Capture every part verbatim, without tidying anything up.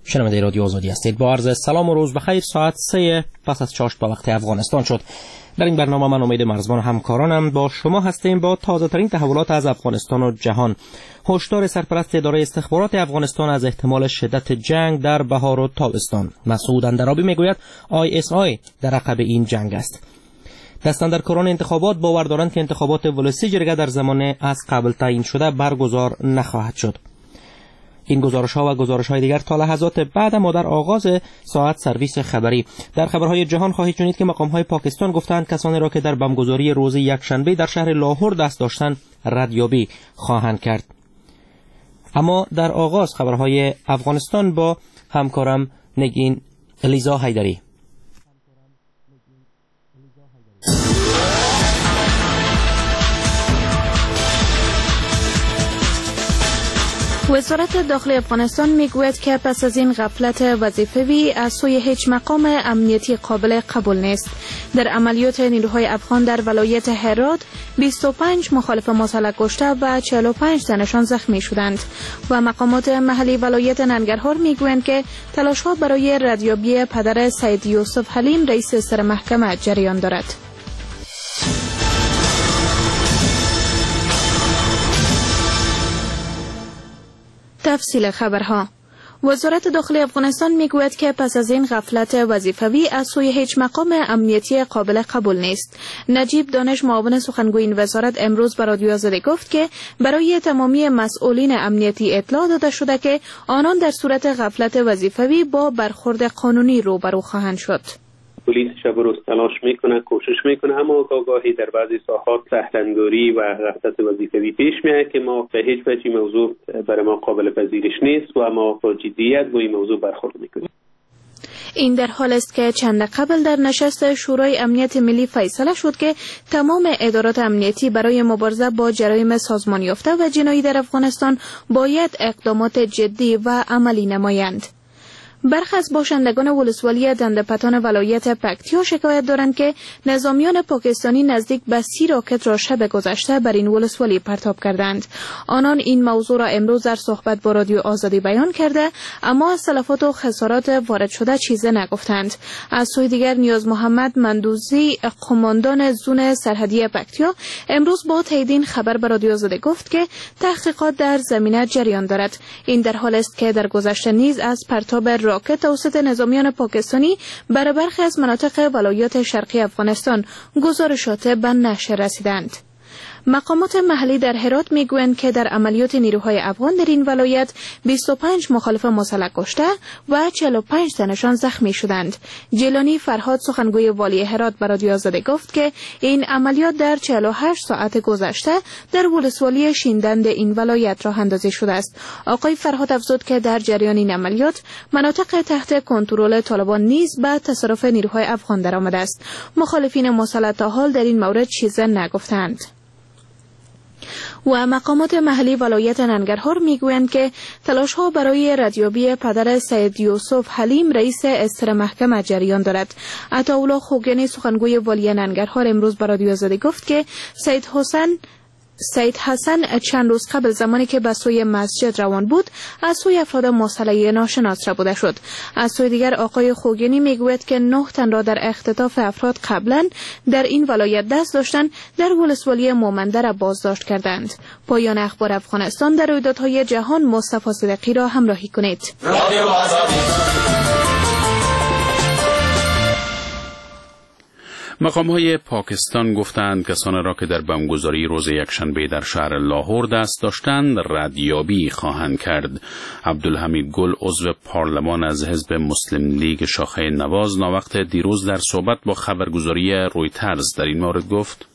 شنونده رادیو آزادی هستید. با عرض سلام و روز بخیر. ساعت سه پس از چاشت به وقت افغانستان شد. در این برنامه من امید مرزبان و همکارانم با شما هستیم با تازه ترین تحولات از افغانستان و جهان. هشدار سرپرست اداره استخبارات افغانستان از احتمال شدت جنگ در بهار و تابستان. مسعود اندرابی میگوید آی اس آی در عقب این جنگ است. دستاندرکاران انتخابات باور دارند که انتخابات ولسی جرگه در زمان از قبل تعیین شده برگزار نخواهد شد. این گزارش ها و گزارش های دیگر تا لحظات بعد ما در آغاز ساعت سرویس خبری. در خبرهای جهان خواهید شنید که مقام های پاکستان گفتند کسانی را که در بمبگذاری روز یکشنبه در شهر لاهور دست داشتند ردیابی خواهند کرد. اما در آغاز خبرهای افغانستان با همکارم نگین الیزا حیدری. وزارت داخلی افغانستان میگوید که پس از این غفلت وظیفوی از سوی هیچ مقام امنیتی قابل قبول نیست. در عملیات نیروهای افغان در ولایت هرات بیست و پنج مخالف مسلح کشته و چهل و پنج تنشان زخمی شدند و مقامات محلی ولایت ننگرهار میگویند که تلاش‌ها برای ردیابی پدر سید یوسف حلیم رئیس سر محکمه جریان دارد. تفصیل خبرها. وزارت داخلی افغانستان میگوید که پس از این غفلت وظیفوی از سوی هیچ مقام امنیتی قابل قبول نیست. نجیب دانش معاون سخنگوی این وزارت امروز به رادیو آزادی گفت که برای تمامی مسئولین امنیتی اطلاع داده شده که آنان در صورت غفلت وظیفوی با برخورد قانونی روبرو خواهند شد. پلیس شب و روز تلاش میکنه، کوشش میکنه، اما گاهی در بعضی ساحات سهلنگاری و غفلت وظیفوی پیش میاد که ما به هیچ وجه موضوع برای ما قابل پذیرش نیست و ما با جدیت با این موضوع برخورد میکنیم. این در حال است که چند قبل در نشست شورای امنیت ملی فیصله شد که تمام ادارات امنیتی برای مبارزه با جرایم سازمان یافته و جنایی در افغانستان باید اقدامات جدی و عملی نمایند. برخی از باشندگان ولسوالی دندپتان ولایت پکتیا شکایت دارند که نظامیان پاکستانی نزدیک به سی راکت را شب گذشته بر این ولسوالی پرتاب کردند. آنان این موضوع را امروز در صحبت با رادیو آزادی بیان کرده، اما از تلفات و خسارات وارد شده چیزی نگفتند. از سوی دیگر نیاز محمد مندوزی قماندان زون سرحدی پکتیا امروز با تایید این خبر به رادیو آزادی گفت که تحقیقات در زمینه جریان دارد. این در حال است که در گذشته نیز از پرتاب راکت توسط نظامیان پاکستانی بر برخی از مناطق ولایات شرقی افغانستان گزارشات به نشر رسیدند. مقامات محلی در هرات میگویند که در عملیات نیروهای افغان در این ولایت بیست و پنج مخالف مسلح کشته و چهل و پنج تنشان زخمی شدند. جیلانی فرهاد سخنگوی والی هرات به رادیو آزادی گفت که این عملیات در چهل و هشت ساعت گذشته در ولسوالی شیندند این ولایت راه اندازی شده است. آقای فرهاد افزود که در جریان این عملیات مناطق تحت کنترل طالبان نیز به تصرف نیروهای افغان درآمده است. مخالفین مسلح تا حال در این مورد چیزی نگفتند. و مقامات محلی ولایت ننگرهار میگویند که تلاش‌ها برای ردیابی پدر سید یوسف حلیم رئیس سر محکمه جریان دارد. عطاالله خوگانی سخنگوی والی ننگرهار امروز به رادیو آزادی گفت که سید حسن سید حسن چند روز قبل زمانی که به سوی مسجد روان بود از سوی افراد مسلح ناشناس ربوده شد. از سوی دیگر آقای خوگانی میگوید که نه تن را در اختطاف افراد قبلا در این ولایت دست داشتند در ولسوالی مومنده را بازداشت کردند. پایان اخبار افغانستان. در رویدادهای جهان مصطفی صدیقی را همراهی کنید. مقام‌های پاکستان گفتند کسانی را که در بمبگذاری روز یکشنبه در شهر لاهور دست داشتند ردیابی خواهند کرد. عبدالحمید گل عضو پارلمان از حزب مسلم لیگ شاخه نواز ناوقت دیروز در صحبت با خبرگزاری رویترز در این مورد گفت: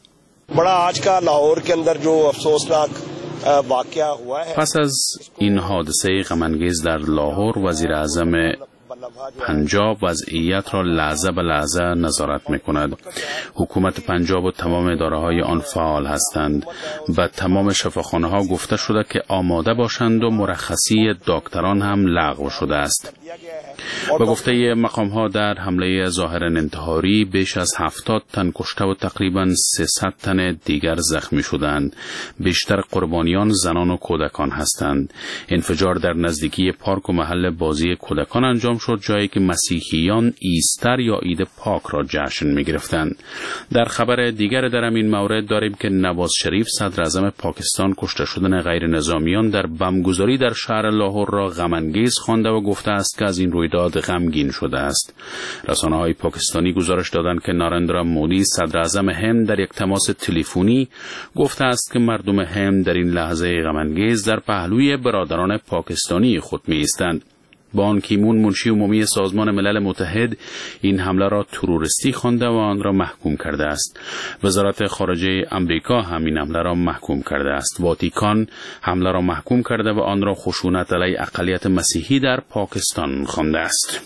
پس از این حادثه غم‌انگیز در لاهور وزیر اعظم پنجاب وضعیت را لحظه به لحظه نظارت می‌کند. حکومت پنجاب و تمام اداره‌های آن فعال هستند. به تمام شفاخانه‌ها گفته شده که آماده باشند و مرخصی دکتران هم لغو شده است. به گفته مقام‌ها در حمله ظاهراً انتحاری بیش از هفتاد تن کشته و تقریباً سیصد تن دیگر زخمی شدند. بیشتر قربانیان زنان و کودکان هستند. انفجار در نزدیکی پارک و محل بازی کودکان انجام شد، جایی که مسیحیان ایستر یا عید پاک را جشن می‌گرفتند. در خبر دیگر در این مورد داریم که نواز شریف صدر اعظم پاکستان کشته شدن غیر نظامیان در بمبگذاری در شهر لاهور را غم‌انگیز خوانده و گفته است که از این رویداد غمگین شده است. رسانه‌های پاکستانی گزارش دادند که نارندرا مودی صدر اعظم هند در یک تماس تلفنی گفته است که مردم هند در این لحظه غم‌انگیز در پهلوی برادران پاکستانی خود می‌ایستند. بان کی مون منشی عمومی سازمان ملل متحد این حمله را تروریستی خوانده و آن را محکوم کرده است. وزارت خارجه امریکا هم این حمله را محکوم کرده است. واتیکان حمله را محکوم کرده و آن را خشونت علیه اقلیت مسیحی در پاکستان خوانده است.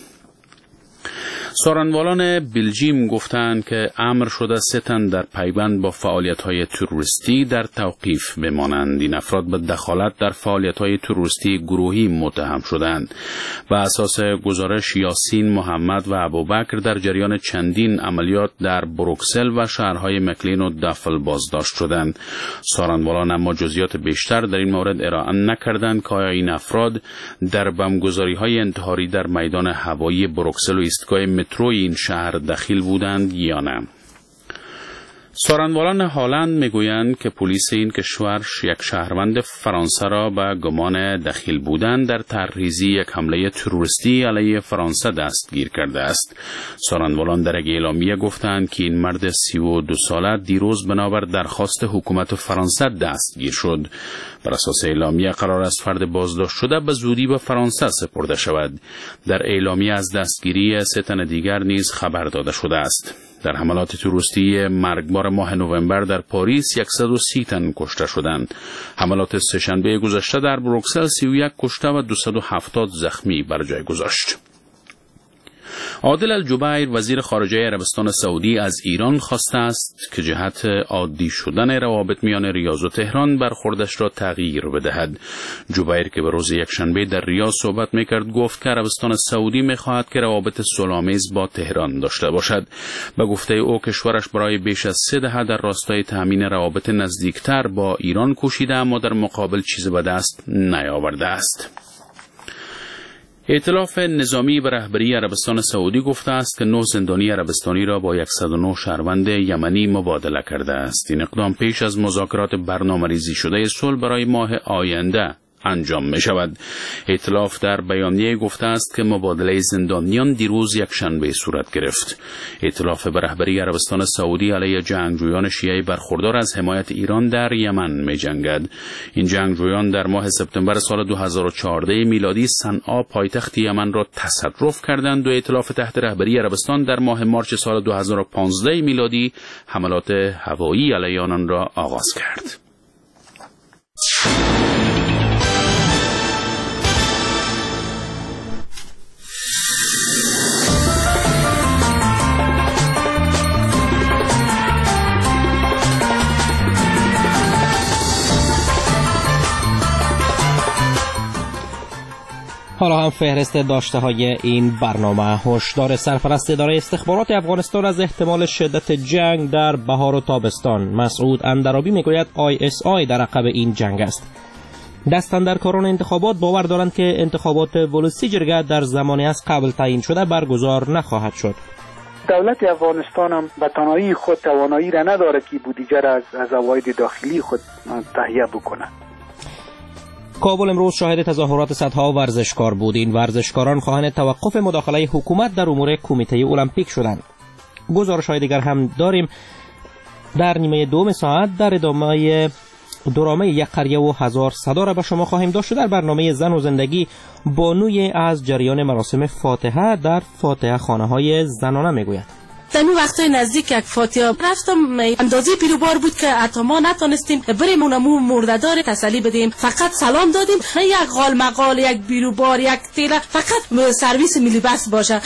سارنوالان بلژیم گفتند که امر شده سه تن در پیوند با فعالیت‌های تروریستی در توقیف بمانند. این افراد به دخالت در فعالیت‌های تروریستی گروهی متهم شدند. و اساس گزارش یاسین محمد و ابوبکر در جریان چندین عملیات در بروکسل و شهرهای مکلین و دفل بازداشت شدند. سارنوالان اما جزئیات بیشتر در این مورد ارائه نکردند که آیا این افراد در بمبگذاری‌های انتحاری در میدان هوایی بروکسل و ایستگاه متروی این شهر دخیل بودند یا نه. سارنوالان هالند میگویند که پلیس این کشور یک شهروند فرانسه را به گمان دخیل بودن در طرحریزی یک حمله تروریستی علیه فرانسه دستگیر کرده است. سارنوالان در یک اعلامیه گفتند که این مرد سی و دو ساله دیروز بنابر درخواست حکومت فرانسه دستگیر شد. بر اساس اعلامیه قرار است فرد بازداشت شده به زودی به فرانسه سپرده شود. در اعلامیه از دستگیری سه تن دیگر نیز خبر داده شده است. در حملات تروریستی مرگبار ماه نوامبر در پاریس صد و سی تن کشته شدند. حملات سه‌شنبه گذشته در بروکسل سی و یک کشته و دویست و هفتاد زخمی بر جای گذاشت. عادل الجبیر وزیر خارجه عربستان سعودی از ایران خواسته است که جهت عادی شدن روابط میان ریاض و تهران برخوردش را تغییر بدهد. جبیر که به روز یکشنبه در ریاض صحبت میکرد گفت که عربستان سعودی میخواهد که روابط صلح‌آمیز با تهران داشته باشد. به گفته او کشورش برای بیش از سه دهه در راستای تامین روابط نزدیکتر با ایران کوشیده اما در مقابل چیز به دست نیاورده است. ائتلاف نظامی به رهبری عربستان سعودی گفته است که نه زندانی عربستانی را با صد و نه شهروند یمنی مبادله کرده است. این اقدام پیش از مذاکرات برنامه‌ریزی شده صلح برای ماه آینده انجام می شود. ائتلاف در بیانیه گفته است که مبادله زندانیان دیروز یکشنبه صورت گرفت. ائتلاف به رهبری عربستان سعودی علیه جنگجویان شیعه برخوردار از حمایت ایران در یمن می جنگد. این جنگجویان در ماه سپتامبر سال دو هزار و چهارده میلادی صنعا پایتخت یمن را تصرف کردند و ائتلاف تحت رهبری عربستان در ماه مارس سال دو هزار و پانزده میلادی حملات هوایی علیه آنان را آغاز کرد. حالا هم فهرست داشته های این برنامه. هشدار سرپرست اداره استخبارات افغانستان از احتمال شدت جنگ در بهار و تابستان. مسعود اندرابی میگوید آی اس آی در عقب این جنگ است. دستاندرکاران انتخابات باور دارند که انتخابات ولسی جرگه در زمانی از قبل تعیین شده برگزار نخواهد شد. دولت افغانستان هم به تنهایی خود توانایی را نداره که بودجه را از از عواید داخلی خود تهیه بکنه. کابل امروز شاهد تظاهرات صدها ورزشکار بود. این ورزشکاران خواهان توقف مداخله حکومت در امور کمیته المپیک شدند. گزارش‌های دیگر هم داریم. در نیمه دوم ساعت در ادامه درامه یک قریه و هزار صدا را به شما خواهیم داشت. در برنامه زن و زندگی بانوی از جریان مراسم فاتحه در فاتحه خانه های زنانه میگوید. در اون وقتای نزدیک یک فاتحه رفتم، اندازه پیروبار بود که حتی ما نتونستیم بریم اونمو مرددار تسلی بدیم، فقط سلام دادیم. نه یک غال مقال، یک پیروبار، یک تیله، فقط سرویس ملی بس باشه.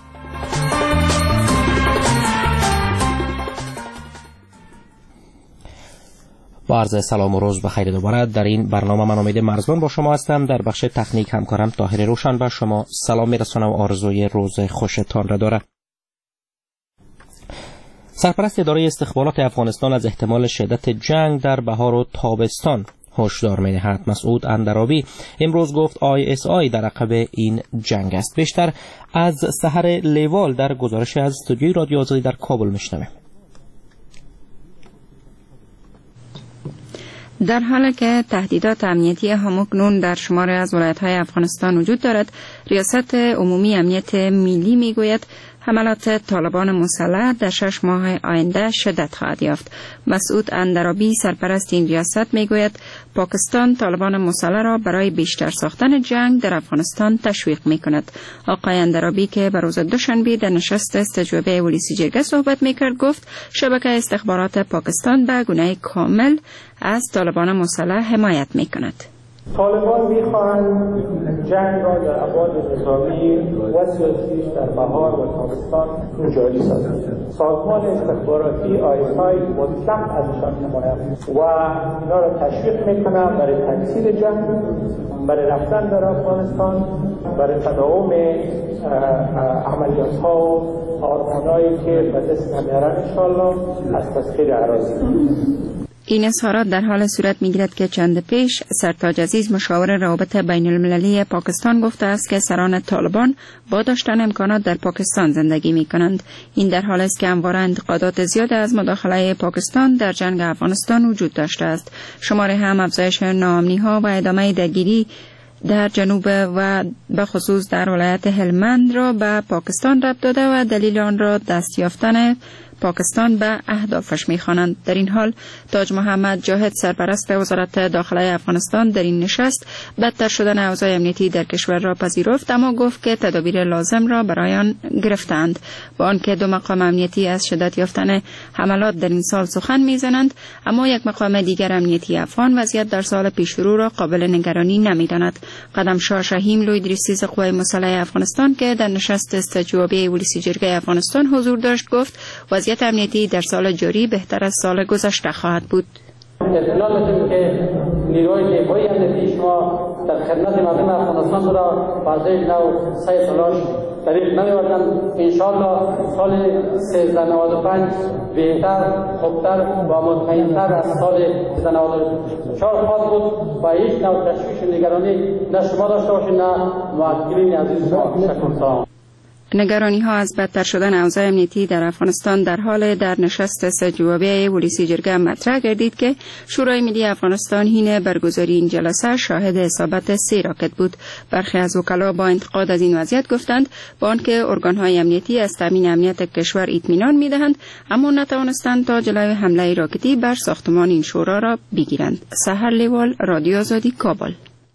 با عرض سلام و روز بخیر دوباره. در این برنامه من امید مرزبان با شما هستم. در بخش تکنیک همکارم طاهر روشن به شما سلام میرسونم و آرزوی روز خوشتان را داره. سرپرست اداره استخبارات افغانستان از احتمال شدت جنگ در بهار و تابستان هشدار می‌دهد. مسعود اندرابی امروز گفت آی اس آی در عقب این جنگ است. بیشتر از سحر لیوال در گزارش از استودیوی رادیو آزادی در کابل میشنویم. در حالی که تهدیدات امنیتی همکنون در شمار از ولایت‌های افغانستان وجود دارد، ریاست عمومی امنیت ملی میگوید حملات طالبان مسلح در شش ماه آینده شدت خواهد یافت. مسعود اندرابی سرپرست این ریاست میگوید پاکستان طالبان مسلح را برای بیشتر ساختن جنگ در افغانستان تشویق میکند. آقای اندرابی که به روز دوشنبه در نشست استجوابه ولسی جرگه صحبت میکرد گفت شبکه استخبارات پاکستان به گونه کامل از طالبان مسلح حمایت میکند. طالبان می‌خواهند جنگ را در ابعاد نظامی و سیاسیش در بهار و تابستان جاری سازند. سازمان استخباراتی آی اس آی مطلق ازشان حمایت و اینا را تشویق می‌کنند برای تکثیر جنگ، برای رفتن در افغانستان، برای تداوم عملیات‌ها و آرمان‌هایی که به دست می‌آورند انشاءالله از تسخیر اراضی. این اظهارات در حال صورت می‌گیرد که چند پیش سرتاج عزیز مشاور روابط بین المللی پاکستان گفته است که سران طالبان با داشتن امکانات در پاکستان زندگی می‌کنند. این در حالی است که همواره انتقادات زیاد از مداخله پاکستان در جنگ افغانستان وجود داشته است. شماره هم افزایش ناامنی‌ها و ادامه درگیری در جنوب و به خصوص در ولایت هلمند را به پاکستان ربط داده و دلیل آن را دست یافتن پاکستان به اهدافش می‌خوانند. در این حال تاج محمد جاهد سرپرست وزارت داخله افغانستان در این نشست بدتر شدن اوضاع امنیتی در کشور را پذیرفت، اما گفت که تدابیر لازم را برای آن گرفتند. با آنکه دو مقام امنیتی از شدت یافتن حملات در این سال سخن می‌زنند، اما یک مقام دیگر امنیتی افغان وضعیت در سال پیشرو را قابل نگرانی نمی‌داند. قدمشاه شهیم لوی رئیس قوای مسلح افغانستان که در نشست استجوابی ولسی جرگه افغانستان حضور داشت گفت وضعیت امنیتی در سال جاری بهتر از سال گذشته خواهد بود. اطلاع دادیم که نیروی دفاعی امنیتی شما در خدمت مردم افغانستان را بازه نو سه سالاش طریق نمی‌وردن. انشاءالله سال سیزده نود و پنج بهتر، خوبتر و مطمئن‌تر از سال سیزده نود و چهار خواهد بود و هیچ نوع تشویش و نگرانی نه شما داشته باشید نه معتقلین عزیز ما. شکر. نگرانی ها از بدتر شدن اوضاع امنیتی در افغانستان در حال در نشست استجوابی ولسی جرگه مطرح گردید که شورای ملی افغانستان حین برگزاری این جلسه شاهد اصابت سه راکت بود. برخی از وکلا با انتقاد از این وضعیت گفتند با آنکه ارگان‌های امنیتی از تامین امنیت کشور اطمینان می‌دهند اما نتوانستند تا جلوی حمله راکتی بر ساختمان این شورا را بگیرند. سحر لیوال، رادیو آزادی، کابل.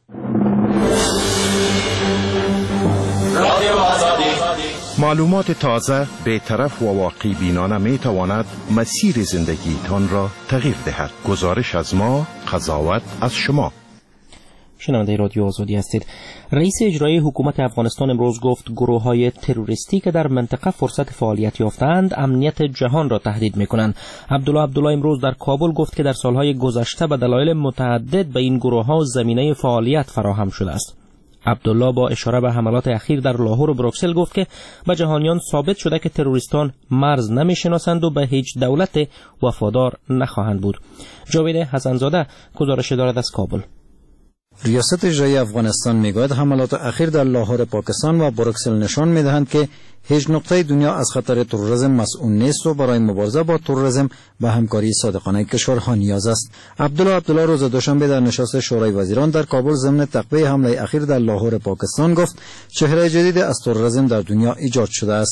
معلومات تازه، بی‌طرف و واقعی بینانه می تواند مسیر زندگی تان را تغییر دهد. گزارش از ما، قضاوت از شما. شنونده رادیو آزادی هستید. رئیس اجرایی حکومت افغانستان امروز گفت گروه‌های تروریستی که در منطقه فرصت فعالیت یافتند امنیت جهان را تهدید می‌کنند. عبدالله عبدالله امروز در کابل گفت که در سالهای گذشته به دلایل متعدد به این گروه‌ها زمینه فعالیت فراهم شده است. عبدالله با اشاره به حملات اخیر در لاهور و بروکسل گفت که به جهانیان ثابت شده که تروریستان مرز نمی‌شناسند و به هیچ دولت وفادار نخواهند بود. جاوید حسنزاده گزارش دارد از کابل. ریاست اجرایی افغانستان میگوید حملات اخیر در لاهور پاکستان و بروکسل نشان میدهند که هیچ نقطه دنیا از خطر تروریسم مسئول نیست و برای مبارزه با تروریسم به همکاری صادقانه کشورها نیاز است. عبدالله عبدالله روز دوشنبه در نشست شورای وزیران در کابل ضمن تقویه حمله اخیر در لاهور پاکستان گفت چهره جدید از تروریسم در دنیا ایجاد شده است.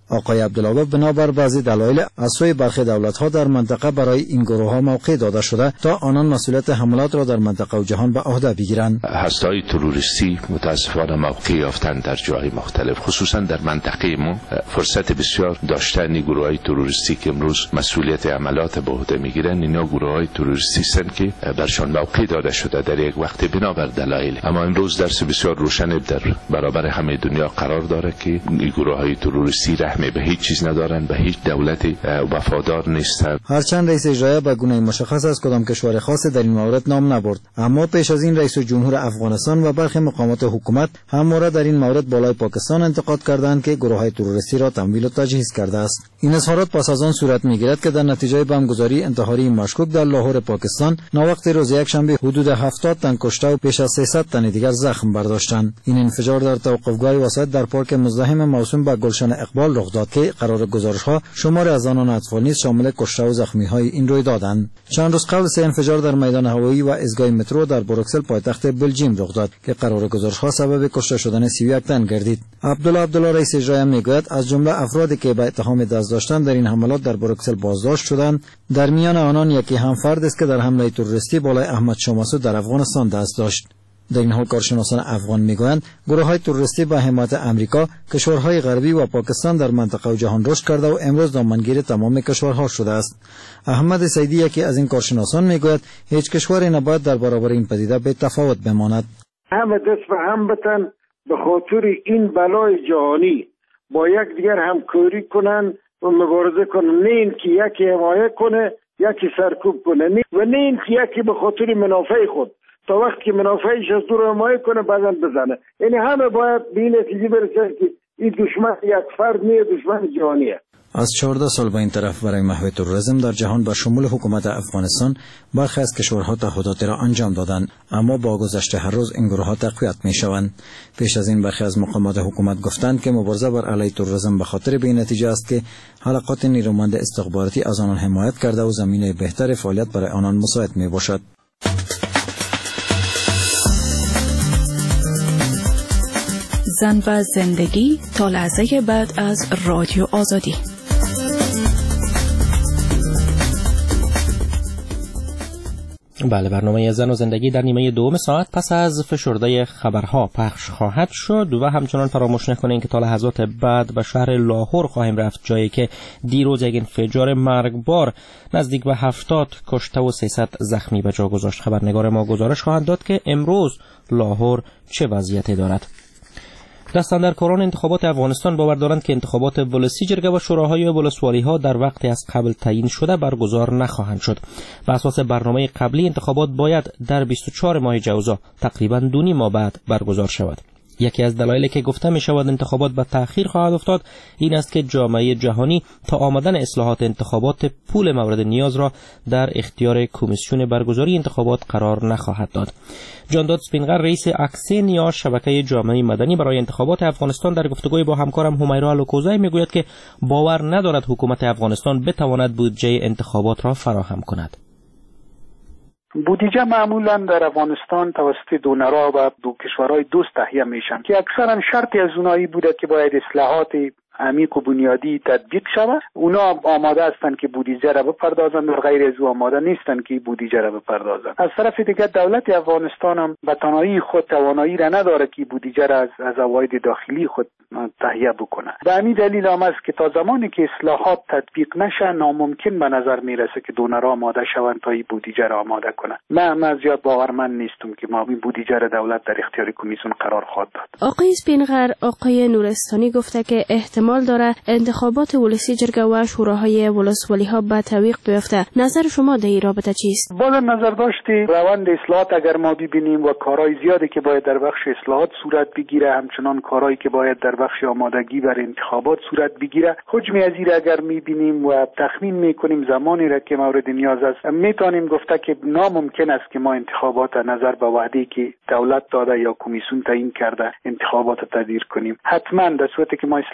آقای عبدالله بنابر بعضی دلایل از سوی برخی دولت‌ها در منطقه برای این گروه‌ها موقع داده شده تا آنان مسئولیت حملات را در منطقه و جهان به عهده بگیرند. هسته‌های تروریستی متاسفانه موقع یافتن در جاهای مختلف، خصوصا در منطقه ما فرصت بسیار داشتن گروه‌های تروریستی که امروز مسئولیت عملات به عهده میگیرن. اینا گروه‌های تروریستی هستند که برشان موقع داده شده در یک وقت بنابر دلایل، اما امروز درس بسیار روشن در برابر همه دنیا قرار داره که این گروه‌های تروریستی رحم به هیچ چیز ندارن، به هیچ دولت وفادار نیستند. هرچند رئیس اجرایی به گونه مشخص از کدام کشور خاص در این مورد نام نبرد، اما پیش از این رئیس جمهور افغانستان و برخی مقامات حکومت همواره در این مورد بالای پاکستان انتقاد کردند که گروه‌های تروریستی را تمویل و تجهیز کرده است. این اظهارات پس از آن صورت می‌گیرد که در نتیجه بمبگذاری انتحاری مشکوک در لاهور پاکستان ناوقت روز یکشنبه حدود هفتاد تن کشته و بیش از سیصد تن دیگر زخم برداشتند. این انفجار در توقفگاه وسایط در پارک مزدحم موسوم به گلشن اقبال رخ داد که قرار گزارش‌ها شمار از آنان اطفال نیز شامل کشته و زخمی‌های این رویدادند. چند روز قبل سه انفجار در میدان هوایی و ایستگاه مترو در بروکسل پایتخت بلژیم رخ داد که قرار گزارش‌ها سبب کشته شدن سی و یک تن گردید. عبدالله عبدالله رئیس اجرایی میگوید از جمله افرادی که به اتهام دست داشتن در این حملات در بروکسل بازداشت شدند، در میان آنان یکی هم فرد است که در حمله تروریستی بالای احمد شاه مسعود در افغانستان دست داشت. در این حال کارشناسان افغان میگویند گروه‌های تروریستی با حمایت امریکا، کشورهای غربی و پاکستان در منطقه و جهان رشد کرده و امروز دامنگیر تمام کشورها شده است. احمد سیدی یکی از این کارشناسان میگوید هیچ کشوری نباید در برابر این پدیده به تفاوت بماند. همه دست به هم بتن به خاطر این بلای جهانی با یک دیگر همکاری کنن و مبارزه کنن، نه این که یکی حمایت کنه یکی سرکوب کنه و نه این که یکی به خاطر منافع خود تا وقتی که منافعش از دور حمایت کنه بعداً بزنه. یعنی همه باید به این نتیجه برسن که این دشمن یک فرد نیست، دشمن جهانیه. از چهارده سال به این طرف برای محو تروریسم در جهان با شمول حکومت افغانستان برخی از کشورها تعهداتی را انجام دادند، اما با گذشت هر روز این گروه‌ها تقویت می‌شوند. پیش از این برخی از مقامات حکومت گفتند که مبارزه بر علیه تروریسم به خاطر به این نتیجه است که حلقات نیرومند استخباراتی از آنان حمایت کرده و زمینه بهتر فعالیت برای آنان مساعد می‌باشد. زن و زندگی تا لحظه بعد از رادیو آزادی. بله، برنامه زن و زندگی در نیمه دوم ساعت پس از فشرده خبرها پخش خواهد شد و همچنان فراموش نکنین که تا لحظات بعد به شهر لاهور خواهیم رفت، جایی که دیروز یک انفجار مرگبار نزدیک به هفتاد کشته و سیصد زخمی به جا گذاشت. خبرنگار ما گزارش خواهند داد که امروز لاهور چه وضعیتی دارد. دستاندرکاران انتخابات افغانستان باور دارند که انتخابات ولسی جرگه و شوراهای ولسوالی‌ها در وقتی از قبل تعیین شده برگزار نخواهند شد. بر اساس برنامه قبلی انتخابات باید در بیست و چهار ماه جوزا، تقریباً دو نیم ماه بعد برگزار شود. یکی از دلایلی که گفته می شود انتخابات به تأخیر خواهد افتاد این است که جامعه جهانی تا آمدن اصلاحات انتخابات پول مورد نیاز را در اختیار کمیسیون برگزاری انتخابات قرار نخواهد داد. جانداد سپینغر رئیس اکسین یا شبکه جامعه مدنی برای انتخابات افغانستان در گفتگوی با همکارم همیرا الوکوزی میگوید که باور ندارد حکومت افغانستان بتواند بودجه انتخابات را فراهم کند. بودجه معمولا در افغانستان توسط دونرها و دو کشورهای دوست تهیه میشن که اکثرا شرطی از اونایی بوده که باید اصلاحات عمیق و بنیادی تطبیق شود. اونا آماده هستند که بودجه را بپردازند و غیر از او آماده نیستند که بودجه را بپردازند. از طرف دیگر دولت افغانستان هم به تنهایی خود توانایی را نداره که بودجه را از از عواید داخلی خود تهیه بکنه. به همین دلیل هم است که تا زمانی که اصلاحات تطبیق نشه ناممکن به نظر میرسه که دونرها آماده شوند تا این بودجه را آماده کنند. من من زیاد باورمند نیستم که ما این بودجه را دولت در اختیار کمیسیون قرار خواهد داد. آقای سپینغر، آقای نورستانی گفته که احتمال داره انتخابات ولسی جرگه و شوراهای ولسوالی‌ها به تعویق بیفته. نظر شما در این رابطه چیست؟ بالا نظر داشتی روند اصلاحات اگر ما ببینیم و کارهای زیادی که باید در بخش اصلاحات صورت بگیره، همچنان کارهایی که باید در بخش آمادگی برای انتخابات صورت بگیره، حجمی از این اگر میبینیم و تخمین میکنیم زمانی را که مورد نیاز است، میتونیم گفته که ناممکن است که ما انتخابات نظر به وعده‌ای که دولت داده یا کمیسیون تعیین کرده انتخابات تدبیر کنیم. حتما در صورتی که ما اصلاحات هم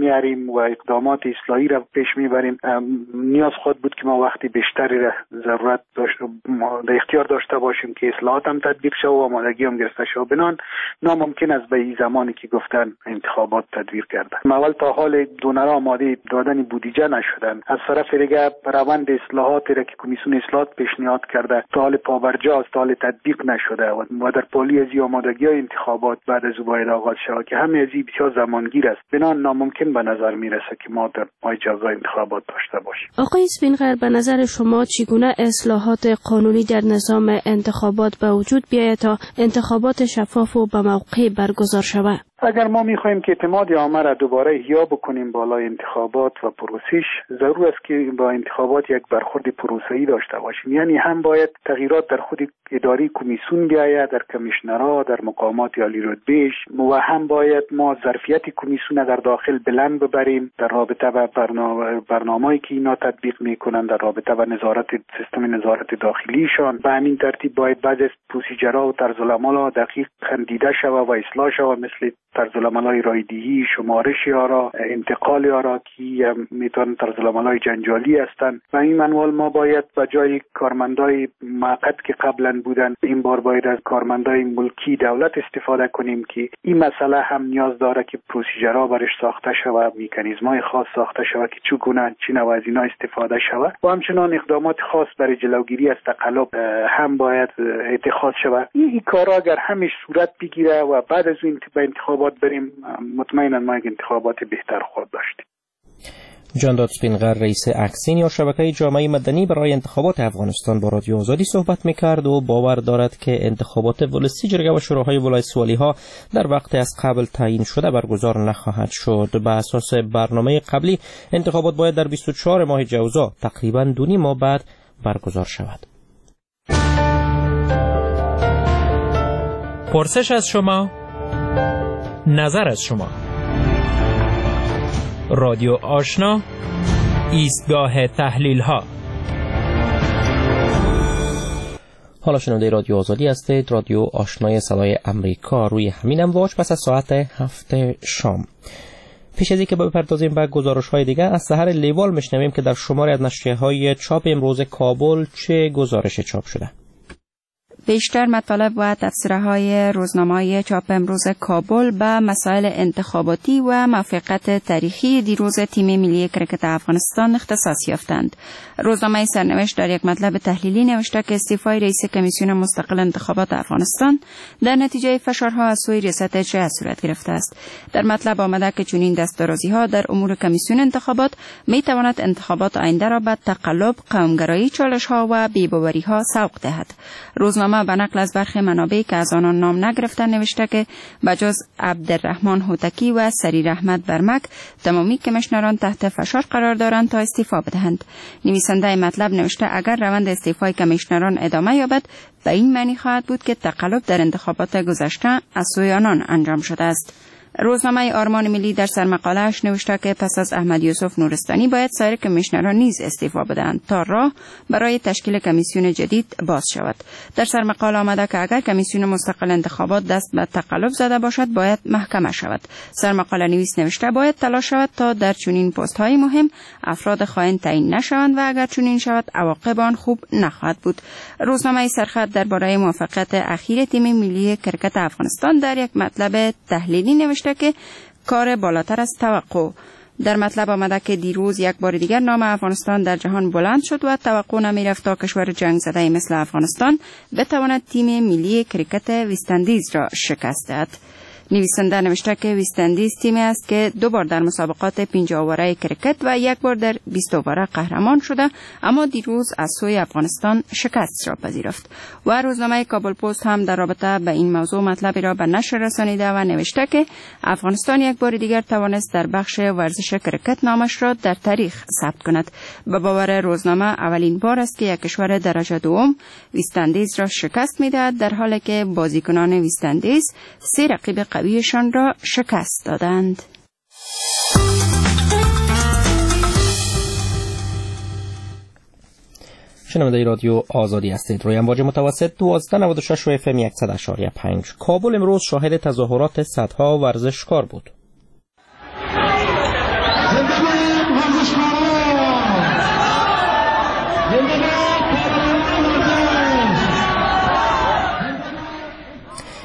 میاریم و اقدامات اصلاحی را پیش میبریم. نیاز خود بود که ما وقتی بیشتری را ضرورت داشت در اختیار داشته باشیم که اصلاحات هم تطبیق شود و آمادگی هم گرفته شود. بنان ناممکن است به این زمانی که گفتن انتخابات تدبیر کردن. اول تا حال دونرها آماده دادن بودجه نشدن. از طرف دیگه روند اصلاحاتی را که کمیسیون اصلاحات پیشنهاد کرده تا حال پابرجا است، تا حال تطبیق نشده و در پالی از آمادگی انتخابات بعد از او باید آغاز شود که همه از این بسیار زمانگیر است. بنان ناممکن به نظر میرسه که ما در ماه جزا انتخابات داشته باشیم. آقای اسپینقر، به نظر شما چگونه اصلاحات قانونی در نظام انتخابات به وجود بیاید تا انتخابات شفاف و به موقع برگزار شود؟ اگر ما میخواهیم که اعتماد عامه را دوباره احیا بکنیم بالای انتخابات و پروسش، ضرور است که با انتخابات یک برخورد پروسه‌ای داشته باشیم. یعنی هم باید تغییرات در خود اداره کمیسیون بیاید، در کمیشنرها، در مقامات عالی رتبه‌اش، و هم باید ما ظرفیت کمیسیون در داخل بلند ببریم در رابطه با برنامه برنامه‌ای که اینا تطبیق میکنن، در رابطه با نظارت سیستم نظارت داخلیشان. به همین ترتیب باید بعضی از پروسیجرها و طرزالعمل‌ها دقیق دیده شود و اصلاح شود، مثل طرزالعمل‌های رایدهی، شمارش آرا، انتقال آرا که میتونن طرزالعمل‌های جنجالی هستند. و این منوال ما باید به جای کارمندای موقت که قبلا بودن، این بار باید از کارمندای ملکی دولت استفاده کنیم که این مسئله هم نیاز داره که پروسیجرها برش ساخته شود، مکانیزم‌های خاص ساخته شود که چگونه چه نوع از اینا استفاده شود و همچنان اقدامات خاص برای جلوگیری از تقلب هم باید اتخاذ شود. این کارا اگر همش صورت بگیره و بعد از این انتخابات بریم، مطمئنا ما یک انتخابات بهتر خواهد داشتیم. جانداد اسپینقر، رئیس اکسین یا شبکه جامعه مدنی برای انتخابات افغانستان، با رادیو آزادی صحبت میکرد و باور دارد که انتخابات ولسی جرگه و شوراهای ولایت‌والی ها در وقت از قبل تعیین شده برگزار نخواهد شد. به اساس برنامه قبلی انتخابات باید در بیست و چهار ماه جوزا، تقریباً دو نیم ماه بعد برگزار شود. پرسش از شما، نظر از شما. رادیو آشنا، ایستگاه تحلیل ها. حالا شنونده رادیو آزادی هستید، رادیو آشنای صدای امریکا روی همین امواج پس از ساعت هفت شام. پیش از اینکه بپردازیم به گزارش‌های دیگر، از سحر لیوال میشنویم که در شماری از نشریه‌های چاپ امروز کابل چه گزارش چاپ شده. بیشتر مطالب و تفسیرهای روزنامه‌های چاپ امروز کابل به مسائل انتخاباتی و موفقیت تاریخی دیروز تیم ملی کرکت افغانستان اختصاص یافتند. روزنامه سرنوشت در یک مطلب تحلیلی نوشته که استعفای رئیس کمیسیون مستقل انتخابات افغانستان در نتیجه فشارها از سوی ریاست جمهوری صورت گرفته است. در مطلب آمده که چنین دستاوردها در امور کمیسیون انتخابات می تواند انتخابات آینده را به تقلب، قومگرایی، چالش‌ها و بی‌باوری‌ها سوق دهد. روزنامه به نقل از برخی منابع که از آنان نام نگرفتن نوشته که بجز عبدالرحمن هوتکی و سریر احمد برمک، تمامی کمیشنران تحت فشار قرار دارند تا استعفا بدهند. نویسنده مطلب نوشته اگر روند استعفای کمیشنران ادامه یابد، به این معنی خواهد بود که تقلب در انتخابات گذشته از سوی آنان انجام شده است. روزنامه آرمان ملی در سرمقاله‌اش نوشته که پس از احمد یوسف نورستانی باید سایر کمیشنران نیز استعفا بدهند تا راه برای تشکیل کمیسیون جدید باز شود. در سرمقاله آمده که اگر کمیسیون مستقل انتخابات دست به تقلب زده باشد، باید محکمه شود. سرمقاله نویس نوشته باید تلاش شود تا در چنین پست‌های مهم افراد خائن تعیین نشوند و اگر چنین شود عواقب آن خوب نخواهد بود. روزنامه سرخط درباره موفقیت اخیر تیم ملی کرکت افغانستان در یک مطلب تحلیلی نوشته که کار بالاتر از توقع. در مطلب آمده که دیروز یک بار دیگر نام افغانستان در جهان بلند شد و توقع نمی رفت تا کشور جنگ زده مثل افغانستان بتواند تیم ملی کرکت وست‌اندیز را شکست دهد. نویسنده نوشته که وست‌اندیز تیمی است که دو بار در مسابقات پنجاه اووره کرکت و یک بار در بیست اووره قهرمان شده، اما دیروز از سوی افغانستان شکست را پذیرفت. و روزنامه کابل پست هم در رابطه به این موضوع مطلبی را به نشر رسانیده و نوشته که افغانستان یک بار دیگر توانست در بخش ورزش کرکت نامش را در تاریخ ثبت کند. به باور روزنامه اولین بار است که یک کشور درجه دوم وست‌اندیز را شکست می‌دهد، در حالی که بازیکنان وست‌اندیز سه رقیب قویشان را شکست دادند. شنونده رادیو آزادی هستید. روی امواج متوسط دوازده نود و شش و اف ام صد و پنج. کابل امروز شاهد تظاهرات صدها ورزشکار بود.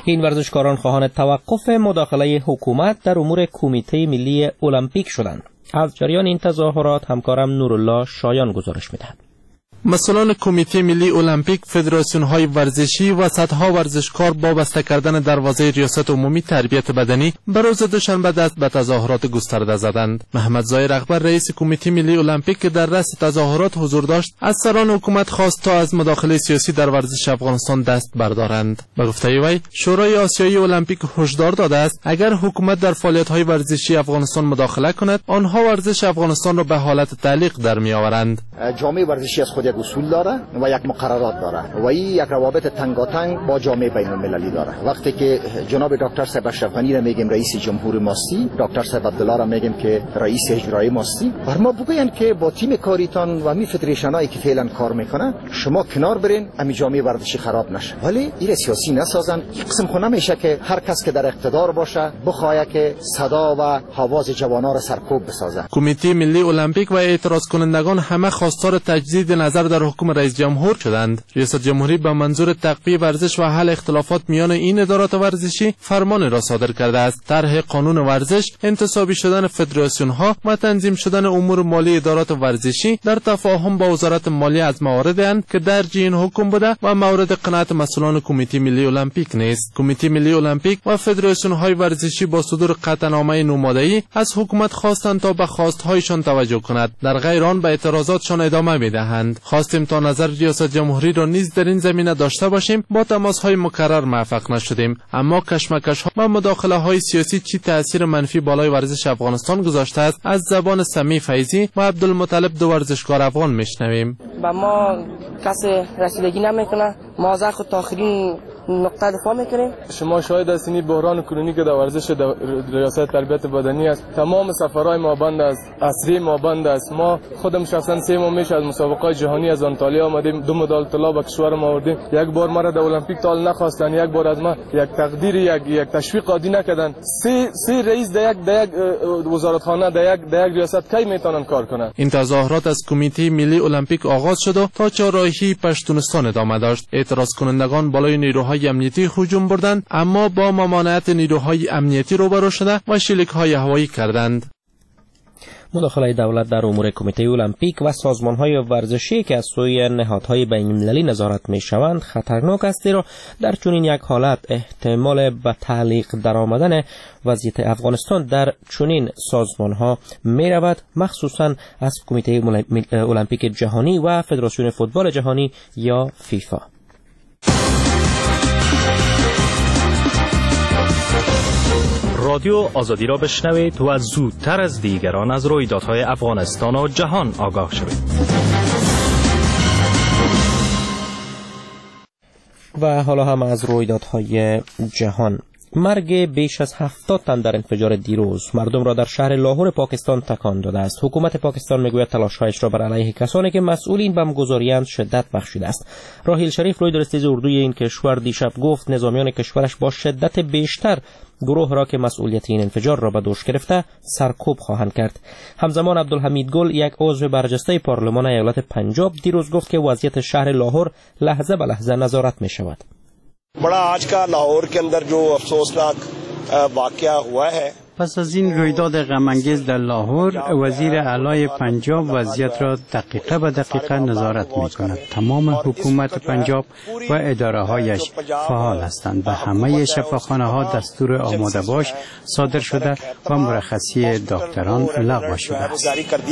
این ورزشکاران خواهان توقف مداخله حکومت در امور کمیته ملی المپیک شدند. از جریان این تظاهرات همکارم نورالله شایان گزارش می‌دهد. مسئولان کمیته ملی المپیک، فدراسیون‌های ورزشی و صدها ورزشکار با بسته کردن دروازه ریاست عمومی تربیت بدنی به روز دوشنبه دست به تظاهرات گسترده زدند. محمد ظاهر اکبر رئیس کمیته ملی المپیک که در رأس تظاهرات حضور داشت، از سران حکومت خواست تا از مداخله سیاسی در ورزش افغانستان دست بردارند. به گفته وی، شورای آسیایی المپیک هشدار داده است اگر حکومت در فعالیت‌های ورزشی افغانستان مداخله کند، آنها ورزش افغانستان را به حالت تعلیق در می‌آورند. جامعه ورزشی از خود یک اصول داره و یک مقررات داره و این یک روابط تنگاتنگ با جامعه بین المللی داره. وقتی که جناب دکتر صاحب اشرف غنی را میگیم رئیس جمهور ماستی، دکتر صاحب عبدالله را میگیم که رئیس اجرایی ماستی، بر ما بگوین که با تیم کاریتان و می فدریشنایی که فعلا کار میکنه شما کنار برین، امی جامعه ورزشی خراب نشه. ولی این سیاسی نسازن. این قسم خو نمیشه که هر کس که در اقتدار باشه بخواد که صدا و حواس جوانا را سرکوب بسازه. کمیته ملی المپیک و اعتراض کنندگان همه خواستار تجدید نظر در حکم رئیس جمهور شدند. ریاست جمهوری به منظور تقویه ورزش و حل اختلافات میان این ادارات ورزشی فرمان را صادر کرده است. طرح قانون ورزش، انتصابی شدن فدراسیون ها و تنظیم شدن امور مالی ادارات ورزشی در تفاهم با وزارت مالیه از مواردی اند که درج این حکم بوده و مورد قناعت مسئولان کمیته ملی المپیک نیست. کمیته ملی المپیک و فدراسیون های ورزشی با صدور قطعنامه نماده‌ای از حکومت خواستند تا به خواست‌هایشان توجه کند، در غیر آن به اعتراضاتشان ادامه می‌دهند. خواستیم تا نظر ریاست جمهوری را نیز در این زمینه داشته باشیم، با تماس‌های مکرر موفق نشدیم، اما کشمکش‌ها و مداخله‌های سیاسی چی تأثیر منفی بالای ورزش افغانستان گذاشته است، از زبان سمی فیضی و عبدالمطلب دو ورزشکار افغان میشنویم. با ما کسی رسیدگی نمیکنه، ما از خود تا آخرین نقطه دفاع میکنیم. شما شاهد هستین بحران کرونی که در ورزش ریاست تربیت بدنی است. تمام سفرهای ما بند است، عصری ما بند است. ما خودم شخصا سه ماه میشه از مسابقات جهانی از آنتالیا آمدیم، دو مدال طلا به کشور ما آوردیم. یک بار مرا در المپیک تال نخواستن، یک بار از ما یک تقدیر یک یک تشویق عادی نکردن. سه سه رئیس در یک در یک وزارتخانه در یک در یک ریاست کی میتونن کار کنن؟ این تظاهرات از کمیته ملی المپیک آغاز شد و تا چهارراهی پشتونستان ادامه داشت. اعتراض کنندگان بالای نیروهای امنیتی هجوم بردند، اما با ممانعت نیروهای امنیتی روبرو شده و شلیک‌های هوایی کردند. مداخله دولت در امور کمیته المپیک و سازمان‌های ورزشی که از سوی نهادهای بین‌المللی نظارت می‌شوند خطرناک است، را در چنین یک حالت احتمال به تعلیق درآمدن وضعیت افغانستان در چنین سازمان‌ها می‌رود، مخصوصاً از کمیته المپیک جهانی و فدراسیون فوتبال جهانی یا فیفا. رادیو آزادی را بشنوید و زودتر از دیگران از رویدادهای افغانستان و جهان آگاه شوید. و حالا هم از رویدادهای جهان. مرگ بیش از هفتاد تن در انفجار دیروز مردم را در شهر لاهور پاکستان تکان داده است. حکومت پاکستان میگوید تلاش‌هایش را بر علیه کسانی که مسئول این بمبگذاری‌اند شدت بخشیده است. راحیل شریف روی درستیز اردوی این کشور دیشب گفت نظامیان کشورش با شدت بیشتر گروه را که مسئولیت این انفجار را به دوش گرفته سرکوب خواهند کرد. همزمان عبدالحمید گل، یک عضو برجسته پارلمان ایالت پنجاب، دیروز گفت که وضعیت شهر لاهور لحظه به لحظه نظارت می شود. बड़ा आज का लाहौर के अंदर जो अफसोसनाक वाकया हुआ है. پس از این رویداد غم‌انگیز در لاهور، وزیر اعلی پنجاب وضعیت را دقیقه به دقیقه نظارت می‌کند. تمام حکومت پنجاب و اداره‌هایش فعال هستند. به همه شفاخانه‌ها دستور آماده باش صادر شده و مرخصی دکتران لغو شده است.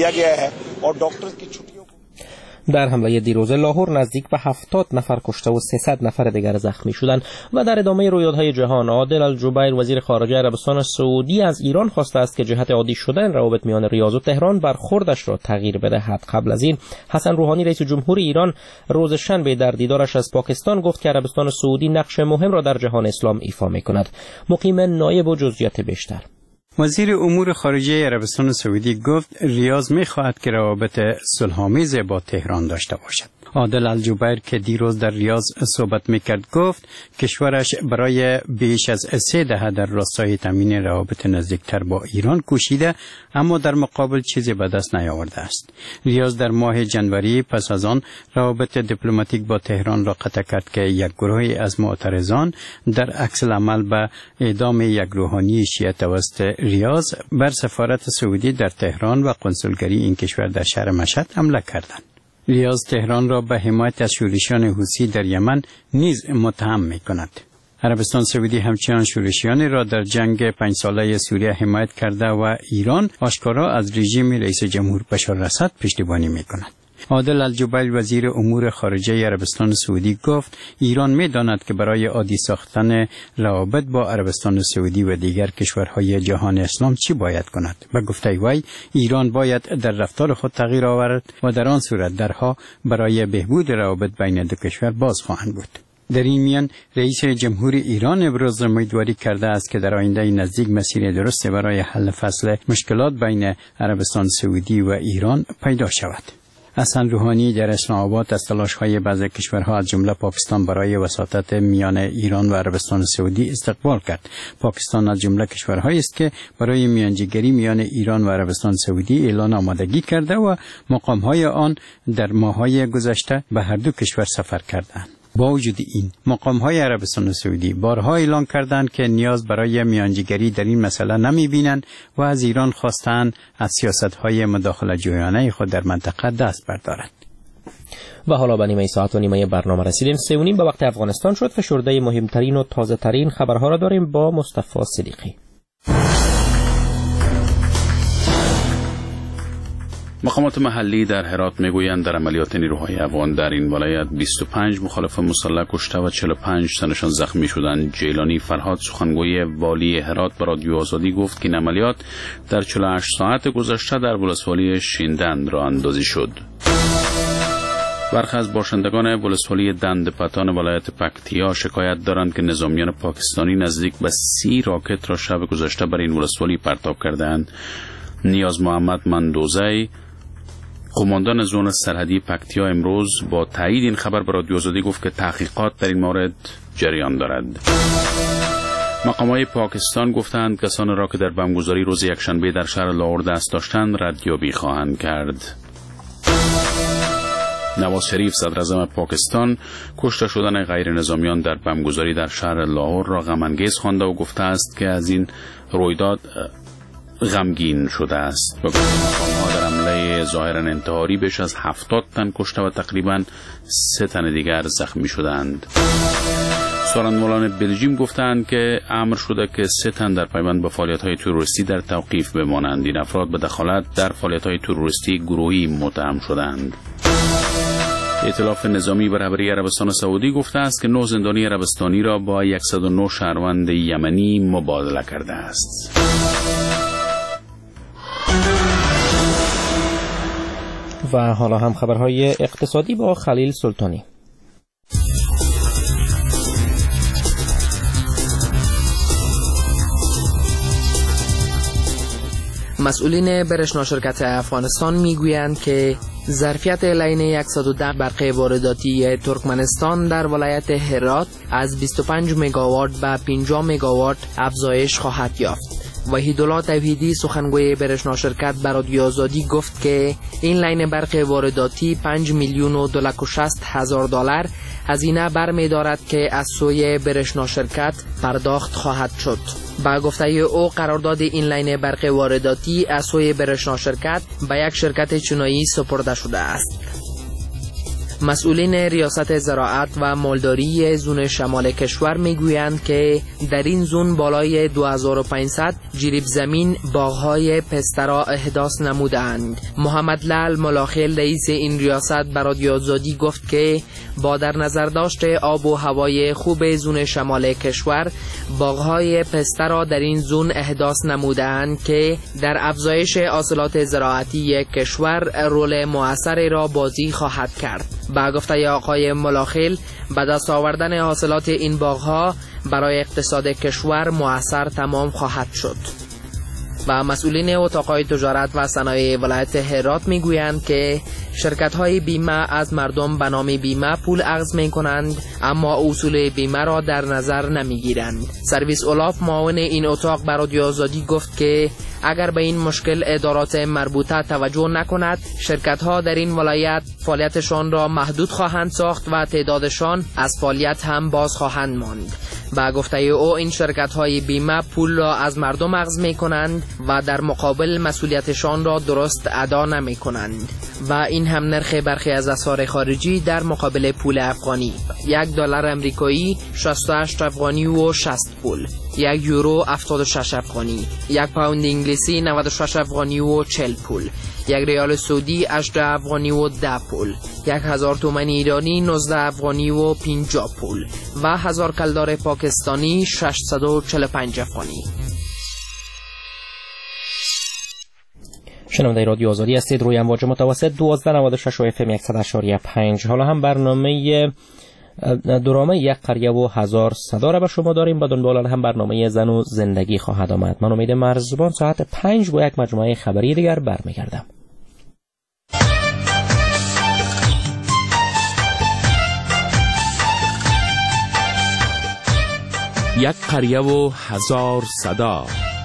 در حمله دیروز لاهور نزدیک به هفتاد نفر کشته و سیصد نفر دیگر زخمی شدند. و در ادامه رویدادهای جهان، عادل الجبیر وزیر خارجه عربستان سعودی از ایران خواسته است که جهت عادی شدن روابط میان ریاض و تهران برخوردش را تغییر بدهد. قبل از این حسن روحانی رئیس جمهور ایران روز شنبه در دیدارش از پاکستان گفت که عربستان سعودی نقش مهم را در جهان اسلام ایفا می‌کند. مقیم نایب و جزئیات بیشتر. وزیر امور خارجه عربستان سعودی گفت ریاض می‌خواهد که روابط صلح‌آمیز با تهران داشته باشد. عادل الجبیر که دیروز در ریاض صحبت میکرد گفت کشورش برای بیش از سه دهه در راستای تامین روابط نزدیکتر با ایران کوشیده، اما در مقابل چیزی به دست نیاورده است. ریاض در ماه جنوری پس از آن روابط دیپلماتیک با تهران را قطع کرد که یک گروهی از معترضان در عکس العمل به اعدام یک روحانی شیعه توسط ریاض بر سفارت سعودی در تهران و قنسولگری این کشور در شهر مشهد حمله کردند. ریاض تهران را به حمایت از شورشیان حوثی در یمن نیز متهم می کند. عربستان سعودی همچنان شورشیانی را در جنگ پنج ساله سوریه حمایت کرده و ایران آشکارا از رژیم رئیس جمهور بشار اسد پشتیبانی می کند. عادل الجبیر وزیر امور خارجه عربستان سعودی گفت ایران می داند که برای عادی ساختن روابط با عربستان سعودی و دیگر کشورهای جهان اسلام چی باید کند. و گفته وی ایران باید در رفتار خود تغییر آورد و در آن صورت درها برای بهبود روابط بین دو کشور باز خواهند بود. در این میان رئیس جمهور ایران ابراز امیدواری کرده است که در آینده نزدیک مسیر درست برای حل فصل مشکلات بین عربستان سعودی و ایران پیدا شود. حسن روحانی در اسلام آباد از تلاش‌های بعضی کشورها از جمله پاکستان برای وساطت میان ایران و عربستان سعودی استقبال کرد. پاکستان از جمله کشورهایی است که برای میانجیگری میان ایران و عربستان سعودی اعلان آمادگی کرده و مقام‌های آن در ماه‌های گذشته به هر دو کشور سفر کردند. با وجود این مقام‌های عربستان سعودی بارها اعلان کردند که نیاز برای میانجیگری در این مسئله نمی‌بینند و از ایران خواستند از سیاست‌های مداخله جویانه خود در منطقه دست بردارد. و حالا به نیمه ساعت و نیمه برنامه رسیدیم. سه و نیم به وقت افغانستان شد. فشرده مهمترین و تازه ترین خبرها را داریم با مصطفی صدیقی. مقامات محلی در هرات میگویند در عملیات نیروهای افغان در این ولایت بیست و پنج مخالف مسلح کشته و چهل و پنج تنشان زخمی شدند. جیلانی فرهاد سخنگوی والی هرات به رادیو آزادی گفت که این عملیات در چهل و هشت ساعت گذشته در ولسوالی شیندند راه اندازی شد. برخی از باشندگان ولسوالی دند پتان ولایت پکتیا شکایت دارند که نظامیان پاکستانی نزدیک به سی راکت را شب گذشته بر این ولسوالی پرتاب کردند. نیاز محمد مندوزی قماندان زون سرحدی پکتیا امروز با تایید این خبر به رادیو آزادی گفت که تحقیقات در این مورد جریان دارد. مقامات پاکستان گفتند کسانی را که در بمبگذاری روز یکشنبه در شهر لاهور دست داشتند ردیابی خواهند کرد. نواز شریف صدر اعظم پاکستان کشته شدن غیر نظامیان در بمبگذاری در شهر لاهور را غم انگیز خوانده و گفته است که از این رویداد غمگین شده است. و مقام‌ها در حمله ظاهراً انتحاری بیش از هفتاد تن کشته و تقریباً سه تن دیگر زخمی شدند. سخنگویان بلژیم گفتند که امر شده که سه تن در پیوند به فعالیت‌های تروریستی در توقیف بمانند. این افراد به دخالت در فعالیت‌های تروریستی گروهی متهم شدند. ائتلاف نظامی به رهبری عربستان سعودی گفته است که نه زندانی عربستانی را با صد و نه شهروند یمنی مبادله کرده است. و حالا هم خبرهای اقتصادی با خلیل سلطانی. مسئولین برشنا شرکت افغانستان میگویند که ظرفیت لین صد و ده برق وارداتی ترکمنستان در ولایت هرات از بیست و پنج مگاوات به پنجاه مگاوات افزایش خواهد یافت. وحیدالله توحیدی سخنگوی برشنا شرکت به رادیو آزادی گفت که این لین برق وارداتی پنج میلیون و دو لک و شصت هزار دلار هزینه برمی دارد که از سوی برشنا شرکت پرداخت خواهد شد. با گفته او قرارداد این لین برق وارداتی از سوی برشنا شرکت به یک شرکت چینایی سپرده شده است. مسئولین ریاست زراعت و مالداری زون شمال کشور میگویند که در این زون بالای دو هزار و پانصد جریب زمین باغهای پسته را احداث نمودند. محمد لال ملاخل رئیس این ریاست به رادیو آزادی گفت که با در نظر داشت آب و هوای خوب زون شمال کشور باغهای پسته را در این زون احداث نمودند که در افزایش حاصلات زراعتی کشور رول مؤثری را بازی خواهد کرد. با گفته آقای ملاخل به دست آوردن حاصلات این باغها برای اقتصاد کشور مؤثر تمام خواهد شد. و مسئولین اتاقهای تجارت و صنایع ولایت هرات میگویند که شرکت های بیمه از مردم به نام بیمه پول اخذ می کنند اما اصول بیمه را در نظر نمی گیرند. سرویس اولاف معاون این اتاق به رادیو آزادی گفت که اگر به این مشکل ادارات مربوطه توجه نکند شرکت ها در این ولایت فعالیتشان را محدود خواهند ساخت و تعدادشان از فعالیت هم باز خواهند ماند. با گفته او این شرکت های بیمه پول را از مردم اخذ می کنند و در مقابل مسئولیتشان را درست ادا نمی کنند و این هم نرخ برخی از اسعار خارجی در مقابل پول افغانی. یک دلار امریکایی شصت و هشت افغانی و شصت پول، یک یورو هفتاد و شش افغانی، یک پوند انگلیسی نود و شش افغانی و چهل پول، یک ریال سعودی هجده افغانی و ده پول، یک هزار تومان ایرانی نوزده افغانی و پنجاه پول و هزار کلدار پاکستانی ششصد و چهل و پنج افغانی. شنونده رادیو آزادی هستید. روی امواج متوسط دوازده نود و شش و اف ام صد و پنج. حالا هم برنامه درامه یک قریه و هزار صدا را به شما داریم. با دنبال هم برنامه زن و زندگی خواهد آمد. من امید مرزبان ساعت پنج با یک مجموعه خبری دیگر برمیگردم. یک قریه و هزار صدا.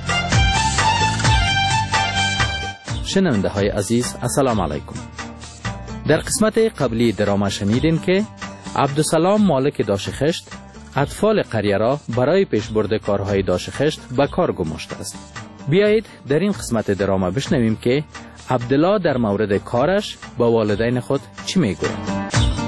شنونده های عزیز السلام علیکم. در قسمت قبلی درامه شنیدین که عبدالسلام مالک داشخشت اطفال قریه را برای پیشبرد کارهای داشخشت به کار گماشته است. بیایید در این قسمت درامه بشنویم که عبدالله در مورد کارش با والدین خود چی میگوید.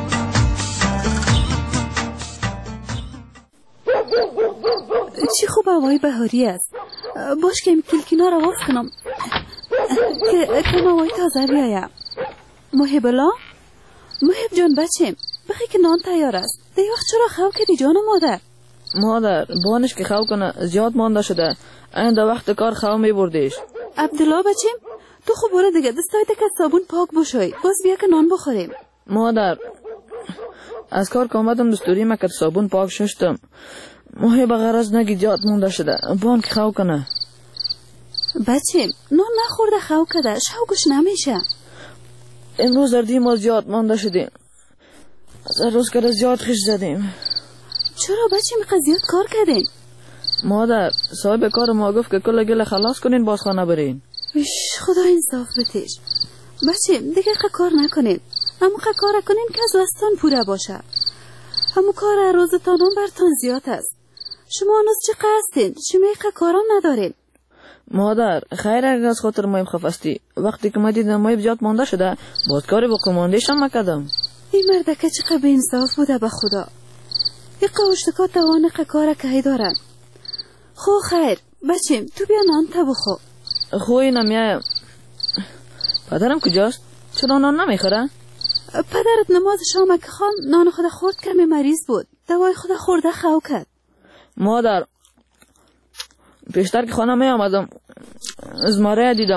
چی خوب هوای بهاری است. باش که کلکینا را واف کنم که کم هوای تازه بیایم. محب الله، محب جان بچیم بخی که نان تیار است. دی وقت چرا خو کردی جان مادر؟ مادر بانش که خو کنه زیاد مانده شده. این در وقت کار خو می بردیش. عبدالله بچیم تو خوب برو دیگه دستایت که صابون پاک بشوی باز بیا که نان بخوریم. مادر از کار که آمدم دستوری مکر صابون پاک ششتم. محب غرض نگی زیاد مانده شده. بان که خو کنه. بچیم نان نخورده خو کده شوقش نمیشه. امروز در دیما زیاد مانده شدیم. از روز که زیاد خش زدیم. چرا بچه میخواد زیاد کار کردین؟ مادر صاحب کار ما گفت که کل گل خلاص کنین باز خانه برین. ویش خدا انصاف بتیش. بچه دیگه کار نکنین. همو کار کنین که از وستان پوره باشه. همو کار روزتانان برتان زیاد است. شما هنوز چه قصدین؟ شما کارم ندارین. مادر خیر اگه از خاطر مایم خفستی. وقتی که ما دیدم مایم زیاد مانده شده باز کاری با کماندیشم مکدم. این مردکه چقدر به انصاف بوده به خدا. یک قوشتکا توانه کار که دارن. خو خیر بچیم تو بیا نان تا بخو. خوی نمیایم. پدرم کجاست؟ چرا نان نمیخوره؟ پدرت نماز شام که خان نان خود خورد کمی مریض بود. دوای خود خورده خو کرد. مادر پیشتر که خانه می آمدم از ماره دیدم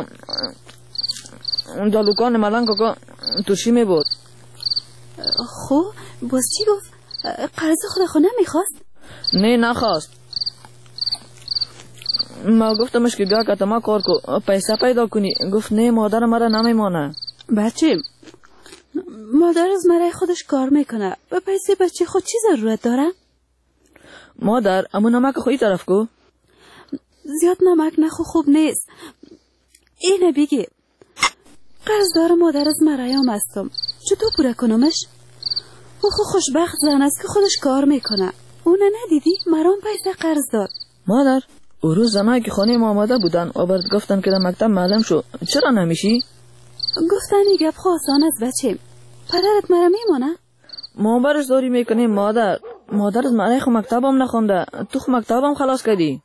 در دکان ملنگ کاکا ترشی می بود. خو باز چی گفت؟ قرض خود خود نمیخواست؟ نه نخواست. ما گفتمش که بیا که ما کار کو پیسه پیدا کنی. گفت نه مادر مرا نمیمانه. بچه مادر از مرای خودش کار میکنه. به پیسه بچه خود چی ضرورت داره؟ مادر امون نمک خوی طرف کو. زیاد نمک نخو خوب نیست. اینه بگی قرض داره مادر از مرایام هستم. چطور پوره کنمش؟ او خو خوشبخت زن است که خودش کار میکنه. اونه ندیدی؟ مرام پیسه قرض داد. مادر او روز زنایی که خانه ما آمده بودن و برد گفتن که در مکتب معلم شو. چرا نمیشی؟ گفتن این گپ خو آسان است بچه. پدرت مرا میمانه؟ ما برش داری میکنیم مادر. مادر از مرای خو مکتب هم نخونده. تو خو مکتب هم خلاص کردی.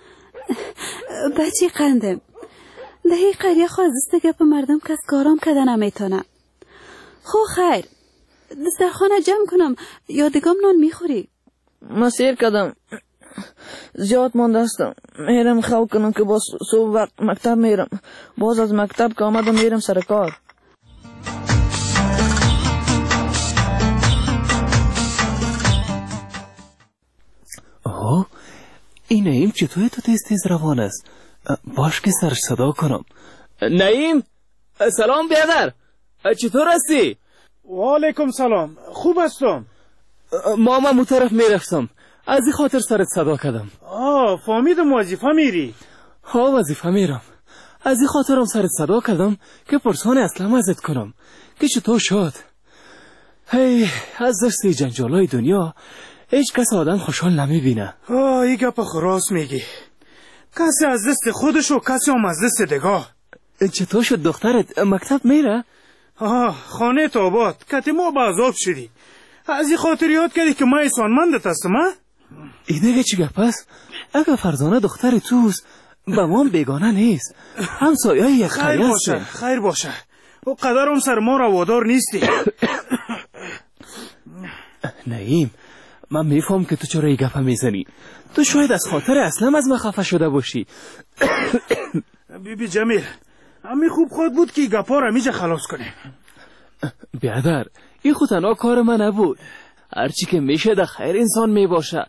بچه قندم دهی قریه خو از دست گپ مردم کس کارام کده نمیتونه. خو خیر دست در خانه جمع کنم یا دگام نان میخوری؟ ما سیر کدم زیاد مانده هستم. میرم خو کنم که باز صبح وقت مکتب میرم. باز از مکتب که آمدم میرم سر کار. آه این نعیم چطوری تو تیز تیز روان است؟ باش که سرش صدا کنم. نعیم سلام بیادر. چطور هستی؟ و علیکم سلام، خوب هستم. ما هم طرف میرفتم، از این خاطر سرت صدا کردم. آه فهمیدم وظیفه میری. ها وظیفه میرم، از این خاطرم سرت صدا کردم که پرسان اسلام ازت کنم که چطور شد. هی از دست جنجالای دنیا هیچ کس آدم خوشحال نمیبینه. آه این گپ خراس میگی، کسی از دست خودش و کسی هم از دست دگاه. چطور شد دخترت مکتب میره؟ آه خانه تو آباد، کتی ما به عذاب شدی. از این خاطر یاد کردی که ما احسانمندت هستم. ها این دیگه چی گپ است؟ اگه فرزانه دختر توست به ما بیگانه نیست، همسایه یک خیر باشه خیر باشه، و قدرم سر ما روادار نیستی. نعیم من میفهم که تو چرا این گپ میزنی. تو شاید از خاطر اسلام از من خفه شده باشی. بی بی جمیل امی خوب خود بود که گپا را میجه خلاص کنه. بیادر این خود تنها کار من نبود، هرچی که میشه در خیر انسان میباشه.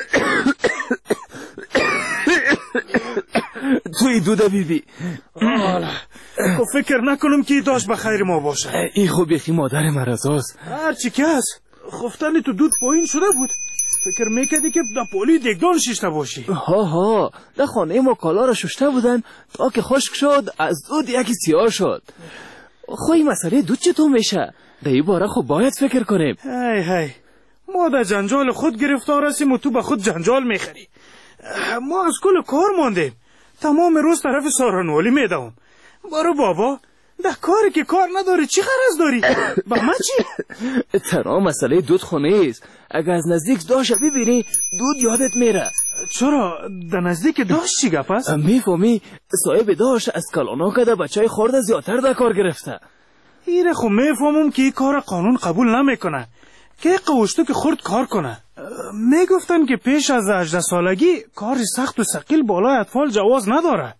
توی دوده بی بی خب فکر نکنم که داشت به خیر ما باشه. این خوب یکی مادر مرزاست. هرچی که هست خفتن تو دود پایین شده بود، فکر میکردی که در پولی دگدان شیشته باشی. ها ها در خانه ما کالا را ششته بودن تا که خشک شد از دود یکی سیاه شد. خوی مسئله دود چطور میشه؟ در این باره خب باید فکر کنیم. هی هی ما در جنجال خود گرفتار هستیم و تو به خود جنجال میخری. ما از کل کار ماندیم، تمام روز طرف سارانوالی میدوم. برو بابا ده کاری که کار نداری چی غرض داری؟ با ما چی؟ تنها مسئله دود خونه است، اگه از نزدیک داشت ببینی دود یادت میره. چرا در نزدیک داشت چی گپ است؟ میفهمی صاحب داشت از کلانا کده بچه خورده زیادتر در کار گرفته. ایره خب میفهمم که این کار قانون قبول نمیکنه که قوشتو که خورد کار کنه. میگفتن که پیش از هجده سالگی کار سخت و ثقیل بالای اطفال جواز نداره.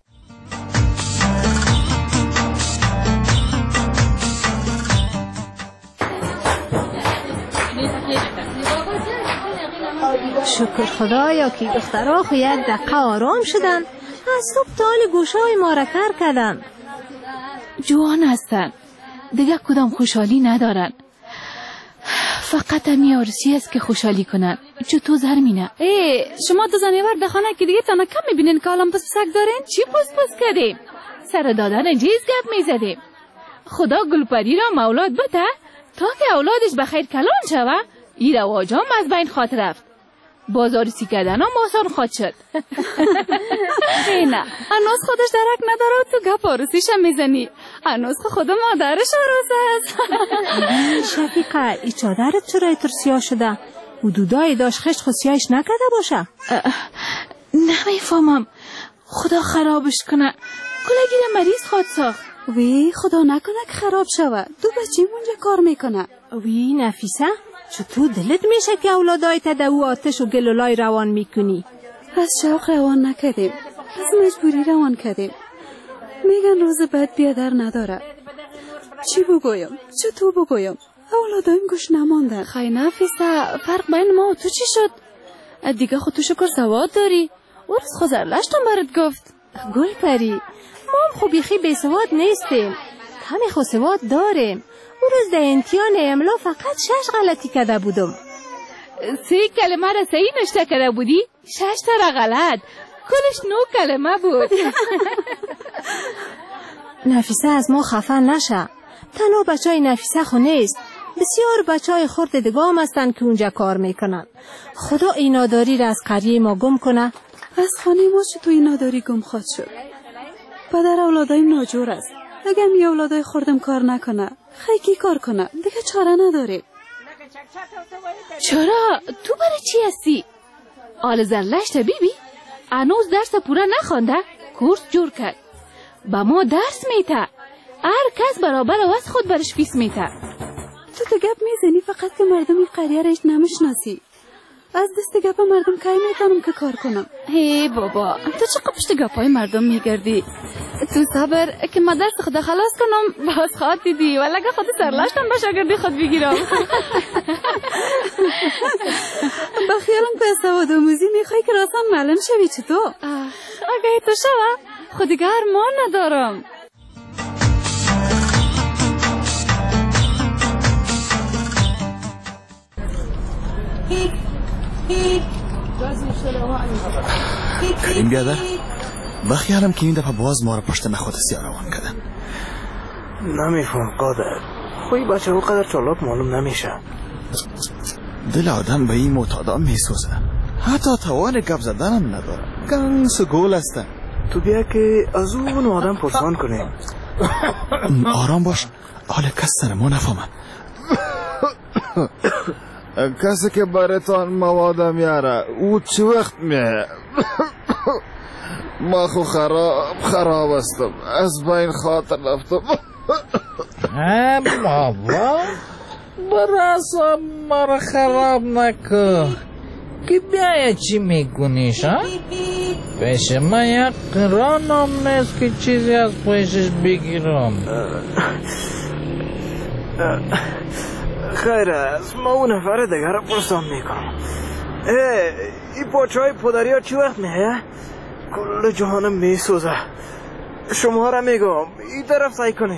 شکر خدایا که دخترها خو یک دقیقه آرام شدن، از صبح تا حال گوشای ما را کر کردن. جوان هستن، دیگه کدام خوشحالی ندارن، فقط همی عروسی است که خوشحالی کنن. چطور زرمینه؟ ای شما دو زنیور در خانه که دیگه تانا کم میبینین که الان پس پسک دارین؟ چی پس پس کردیم؟ سر دادن جیز گپ میزدیم. خدا گلپری را مولاد بده تا که اولادش بخیر کلان شوه. این رواجام از بین خاطر رفت، بازارسی کردن هم آسان خواد شد. نه هنوز خودش درک نداره و تو گپ عروسیش هم میزنی. هنوز خود مادرش عروس است. شفیقه ای چادرت چرا ترسیا شده؟ حدودای داشت خشت خسیایش نکرده باشه؟ نمیفهمم، خدا خرابش کنه. کلگیر مریض خواد ساخت. وی خدا نکنه که خراب شوه. دو بچه مونجا کار میکنه. وی نفیسه چطور دلت میشه که اولادای تدو آتش و گلولای روان میکنی؟ از شوق روان نکردیم، از مجبوری روان کردیم. میگن روز بعد بیادر نداره. چی بگویم؟ چطور بگویم؟ اولادایم گوش نماندن. خیلی نفیسه، فرق بین ما و تو چی شد؟ دیگه خود تو شکر سواد داری. او روز خوزرلشتم برات گفت. گل پری ما هم خوب بیخی بی سواد نیستیم، همه خود سواد داریم. او روز در امتحان املا فقط شش غلطی کرده بودم. سه کلمه را صحیح نشته کرده بودی؟ شش تا را غلط، کلش نو کلمه بود. نفیسه از ما خفه نشه، تنها بچه های نفیسه خو نیست، بسیار بچه های خورد دگام هستن که اونجا کار میکنن. خدا ایناداری را از قریه ما گم کنه. از خانه ما چه تو ایناداری گم خواهد شد؟ پدر اولادایم ناجور است، اگر می اولادای خوردم کار نکنه خیلی کار کنه، دیگه چاره نداره. چرا؟ تو برای چی هستی؟ آل زرلشت بیبی انوز درس پورا نخونده، کورس جور کرد، با ما درس میته، هر کس برابر واسه خود برش فیس میته. تو تو گپ میزنی فقط که مردم این قریه رایش نمیشناسی. از دست گپ مردم کی میتونم که کار کنم؟ هی بابا تو چه پشت گپای مردم میگردی؟ تو صبر که من درس خود خلاص کنم باز خواد دیدی ولی اگه خود سرلشتم با شاگردی خود بگیرم. با خیالم که سواد آموزی میخوای که راستان معلم شوی چطور؟ اگه تو شوه خود دیگه ارمان ندارم. کریم بیادر بخیالم که این دفعه باز ما رو پشت نخواد سیاه روان کردن. نمیفهم قادر، خوی بچه او قدر چالاک معلوم نمیشه. دل آدم به این معتادا میسوزه، حتی توان گپ زدنم نداره. گنس گول هستن. تو بیا که از اون آدم پرسان کنیم. آرام باش، حال کس سر ما نفهمه. کسی که برایتان مواد میاره او چه وقت میه؟ ما خو خراب خراب هستم، از بین خاطر رفتم. بابا براسا ما را خراب نکن که بیایی چی میکنیش ها؟ پیش ما یک قرانم نیست که چیزی از پیشش بگیرم. خیر است، ما اون نفر دیگر را پرسان میکنم. این پاچه پدری ها چی وقت میه؟ کل جهانم میسوزه. شما را میگم این طرف سعی کنی.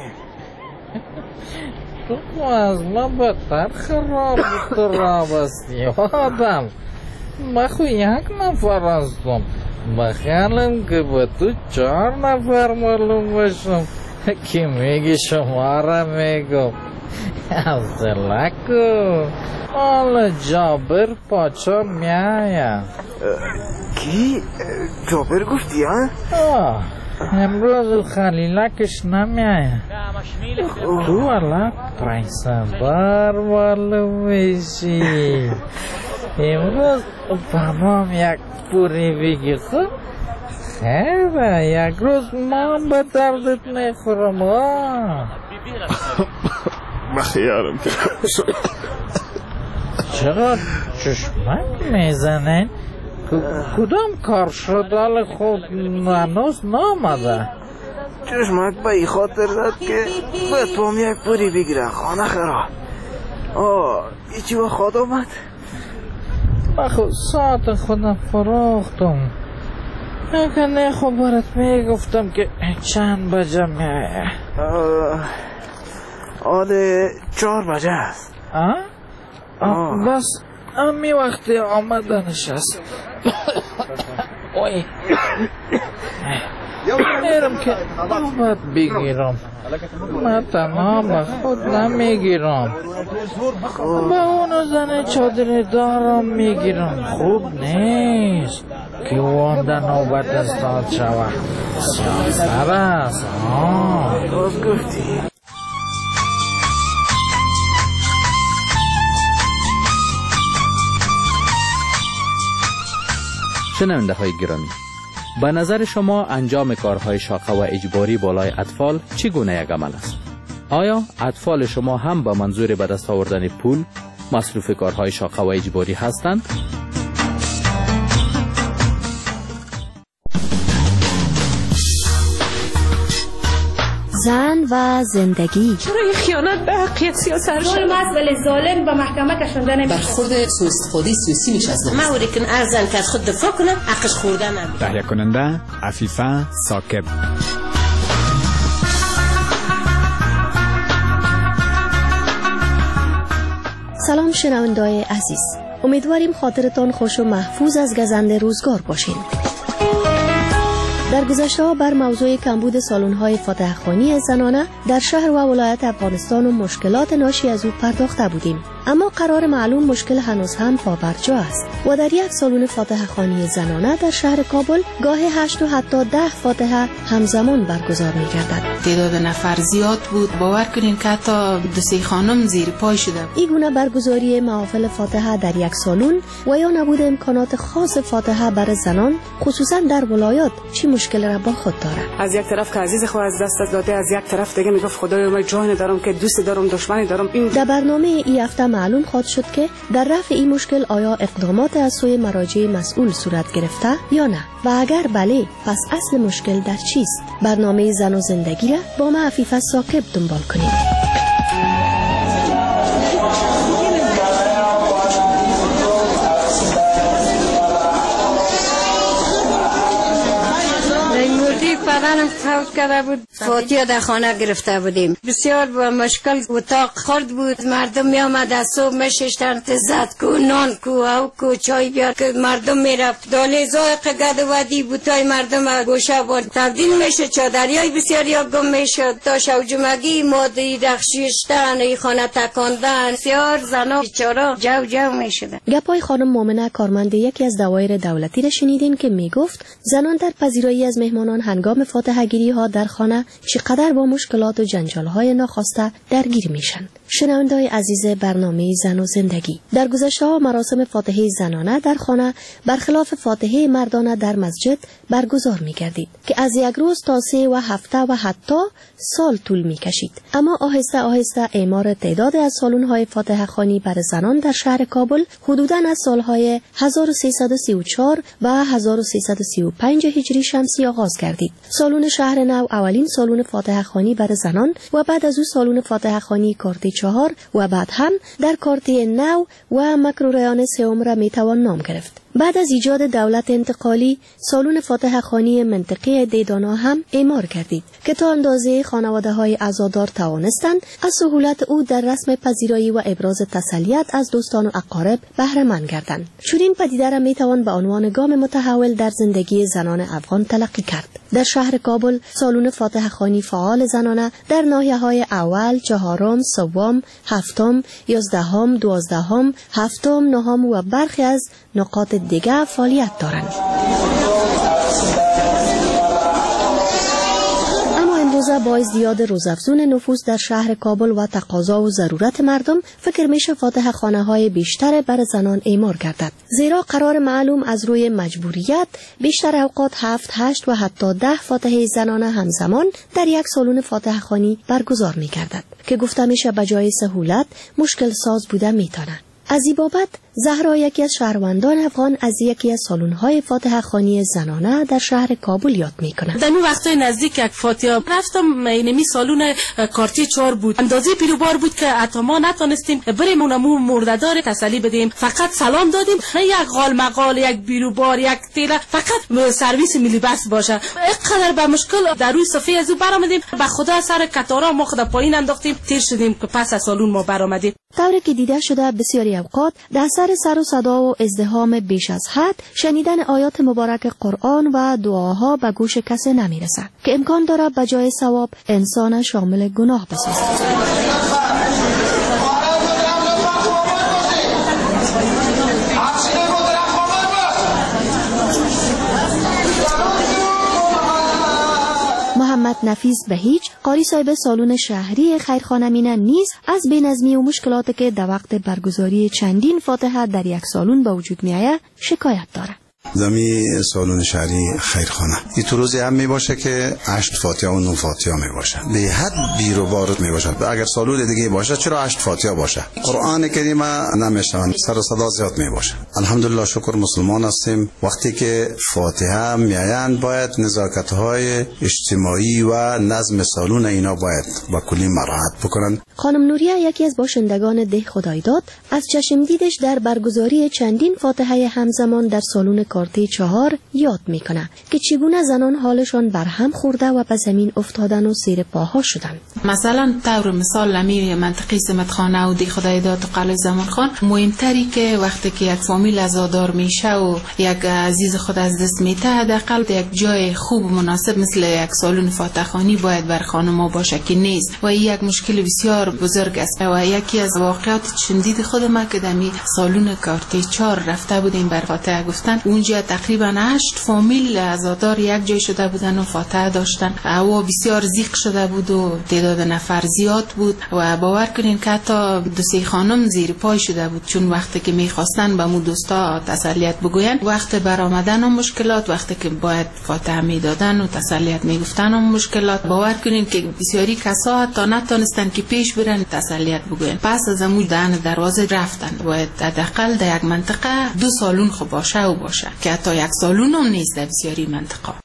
تو از ما بدتر خراب خراب هستی آدم. ما خو یک نفر هستم، بخیالم که با تو چهار نفر معلوم باشم که میگی شما را میگم. حوصله کن، حالا جابر پاچا میاید. کی؟ جابر گفتی ها؟ آه امروز خلیلکش نمیاید. تو والا پرینسبر معلوم میشی. امروز بابام یک پوری بگی خب خیره، یک روز ما به دردت میخورم. آه بخیارم که چقدر چشمک میزنین؟ کدام کار شد حال خود هنوز نامده؟ چشمک به ای خاطر زد که به توم یک پوری بگیره خانه خراب. آه ای چی با خود آمد؟ من خود ساعت خودم فروختم. اگه نه خب برات میگفتم که چند بجه میایه. آده چهار بجه است. آه؟ آه بس امی وقتی آمدنش است. اوی میرم که آمد بگیرم. من تنها به خود نمیگیرم، به اونو زن چادر دارم میگیرم. خوب نیست که وانده نوبت استاد شود. سیاستر است. آه باز گفتی شنونده های گرامی، به نظر شما انجام کارهای شاقه و اجباری بالای اطفال چگونه یک عمل است؟ آیا اطفال شما هم به منظور به دست آوردن پول مصروف کارهای شاقه و اجباری هستند؟ زن و زندگی. چرا یه خیانت به حقیقت سیاست شد؟ ظلم ولی ظالم به محکمه کشنده نمیشه. برخورد سوء استفاده سیاسی میشه از ما اوری کن ارزن که از خود دفاع کنه حقش خورده نمیشه. تهیه کننده عفیفه ثاقب. سلام شنونده‌های عزیز، امیدواریم خاطرتان خوش و محفوظ از گزند روزگار باشین. در گذشته ها بر موضوع کمبود سالن‌های فاتحخوانی زنانه در شهر و ولایت افغانستان و مشکلات ناشی از او پرداخته بودیم، اما قرار معلوم مشکل هنوز هم پابرجا است و در یک سالن فاتحخوانی زنانه در شهر کابل گاهی هشت و حتی ده فاتحه همزمان برگزار می گردد. تعداد نفر زیاد بود، باور کنین که حتی دو سه خانم زیر پای شده. این گونه برگزاری محافل فاتحه در یک سالن و یا نبود امکانات خاص فاتحه برای زنان خصوصا در ولایات چی مشکل را با خود دارد. از یک طرف که عزیز خود از دست داده، از یک طرف دیگه میگفت خدایا من جان دارم که دوست دارم دشمنی دارم. این در برنامه این هفته معلوم خواهد شد که در رفع این مشکل آیا اقدامات از سوی مراجع مسئول صورت گرفته یا نه و اگر بله پس اصل مشکل در چیست؟ برنامه زن و زندگی را با من عفیفه ثاقب دنبال کنید. میموردی پدر مادرم فوت کرده بود، فاتحه در خانه گرفته بودیم. بسیار با مشکل اتاق خرد بود، مردم می آمد از صبح میشستن تزد کو نان کو او کو چای بیار که مردم میرفت. داله زایق گد ودی بوتای مردم گوشه بود تبدیل میشه چادریای بسیار یا گم میشد. تا شو جمعگی مادی رخشیشتن ای خانه تکاندن بسیار زنا بیچاره جو جو میشدن. گپای خانم مومنه کارمند یکی از دوایر دولتی را شنیدین که میگفت زنان در پذیرایی از مهمانان هنگام فاتحه گیری ها در خانه چقدر با مشکلات و جنجال های ناخواسته درگیر میشن. شنونده‌های عزیز برنامه زن و زندگی، در گذشته ها مراسم فاتحه زنانه در خانه برخلاف فاتحه مردانه در مسجد برگزار می‌گردید که از یک روز تا سه و هفته و حتی سال طول می‌کشید. اما آهسته آهسته اعمار تعداد از سالن‌های فاتحه خوانی برای زنان در شهر کابل حدوداً از سال‌های هزار و سیصد و سی و چهار و هزار و سیصد و سی و پنج هجری شمسی آغاز گردید. سالن شهر نو اولین سالن فاتحه خوانی برای زنان و بعد از او سالن فاتحه خوانی کارت چهار و بعد هم در کارتی نو و مکروریان سوم را میتوان نام گرفت. بعد از ایجاد دولت انتقالی سالن فاتحه خوانی منطقه دیدانا هم اعمار کردید که تا اندازه خانواده های عزادار توانستند از سهولت او در رسم پذیرایی و ابراز تسلیت از دوستان و اقارب بهره مند گردند. چنین پدیده را میتوان به عنوان گام متحول در زندگی زنان افغان تلقی کرد. در شهر کابل سالن فاتحه خوانی فعال زنانه در ناحیه‌های اول، چهارم، سوم، هفتم، یازدهم، دوازدهم، هفتم، نهم و برخی از نقاط دیگر فعالیت دارند. اما امروزه با ازدیاد روزافزون نفوس در شهر کابل و تقاضا و ضرورت مردم فکر میشه فاتحه خانه های بیشتر بر زنان اعمار گردد، زیرا قرار معلوم از روی مجبوریت بیشتر اوقات هفت، هشت و حتی ده فاتحه زنانه همزمان در یک سالن فاتحه خوانی برگزار می گردد که گفته میشه بجای سهولت مشکل ساز بوده میتونه. از این بابت زهرا یکی از شهروندان افغان از یکی از سالن‌های فاتحه خوانی زنانه در شهر کابل یاد میکنه. در اون وقتای نزدیک یک فاتحه رفتم، اینمی سالن کارتی چهار بود، اندازه پیروبار بود که حتی ما نتونستیم بریم اونمو مرددار تسلی بدیم، فقط سلام دادیم. یک غال مقال، یک پیروبار، یک تیله، فقط سرویس ملی بس باشه. اینقدر به مشکل در روی صفحه از او برآمدیم، به خدا سر کتارا ما خدا پایین انداختیم، تیر شدیم که پس از سالن ما برآمدیم. طوری که دیده شده بسیاری اوقات در سر سر و صدا و ازدحام بیش از حد شنیدن آیات مبارک قرآن و دعاها به گوش کسی نمیرسد که امکان داره به جای ثواب انسان شامل گناه بسازد. محمد نفیس بهیج، قاری صاحب سالن شهری خیرخانه مینه نیز از بینظمی و مشکلاتی که در وقت برگزاری چندین فاتحه در یک سالن به وجود میآید شکایت دارد. زمی سالن شهری خیرخانه این تو روزی هم می باشه که هشت فاتحه و نه فاتحه می باشه، به حد بیر و بار می باشه. اگر سالن دیگه باشه چرا هشت فاتحه باشه؟ قرآن کریم نمیشن، سر و صدا زیاد می باشه. الحمدلله شکر مسلمان هستیم. وقتی که فاتحه میایند باید نزاکت های اجتماعی و نظم سالن اینا باید با کلی مراعات بکنن. خانم نوریه یکی از باشندگان ده خدایداد از چشم دیدش در برگزاری چندین فاتحه همزمان در سالن کارتی چهار یاد میکنه که چگونه زنان حالشان برهم خورده و به زمین افتادن و زیر پاها شدن. مثلا طور مثال امیر منطقه سمتخانه و دی خدایداد و قلعه زمان خان، مهمتری که وقتی که یک فامیل عزادار میشه و یک عزیز خود از دست میته، حداقل یک جای خوب مناسب مثل یک سالن فاتحه خوانی باید بر خانم‌ها باشه که نیست و این یک مشکل بسیار بزرگ است. و یکی از واقعات شدید خود ما که دمی سالن کارتی چهار رفته بودیم بر فاتحه گفتن، اونجا تقریبا هشت فامیل عزادار یک جای شده بودن و فاتحه داشتن. هوا بسیار زیق شده بود و تعداد نفر زیاد بود و باور کنین که حتی دو سه خانم زیر پای شده بود، چون وقتی که میخواستن به مو دوستا تسلیت بگوین، وقت برآمدن و مشکلات، وقتی که باید فاتحه میدادن و تسلیت میگفتن و مشکلات، باور کنین که بسیاری کسا حتی نتونستن که پیش برن تسلیت بگوین. پس از امو دهن دروازه رفتن. باید حداقل در یک منطقه دو سالن خو باشه و باشه که حتی یک سالن هم نیست در بسیاری منطقه.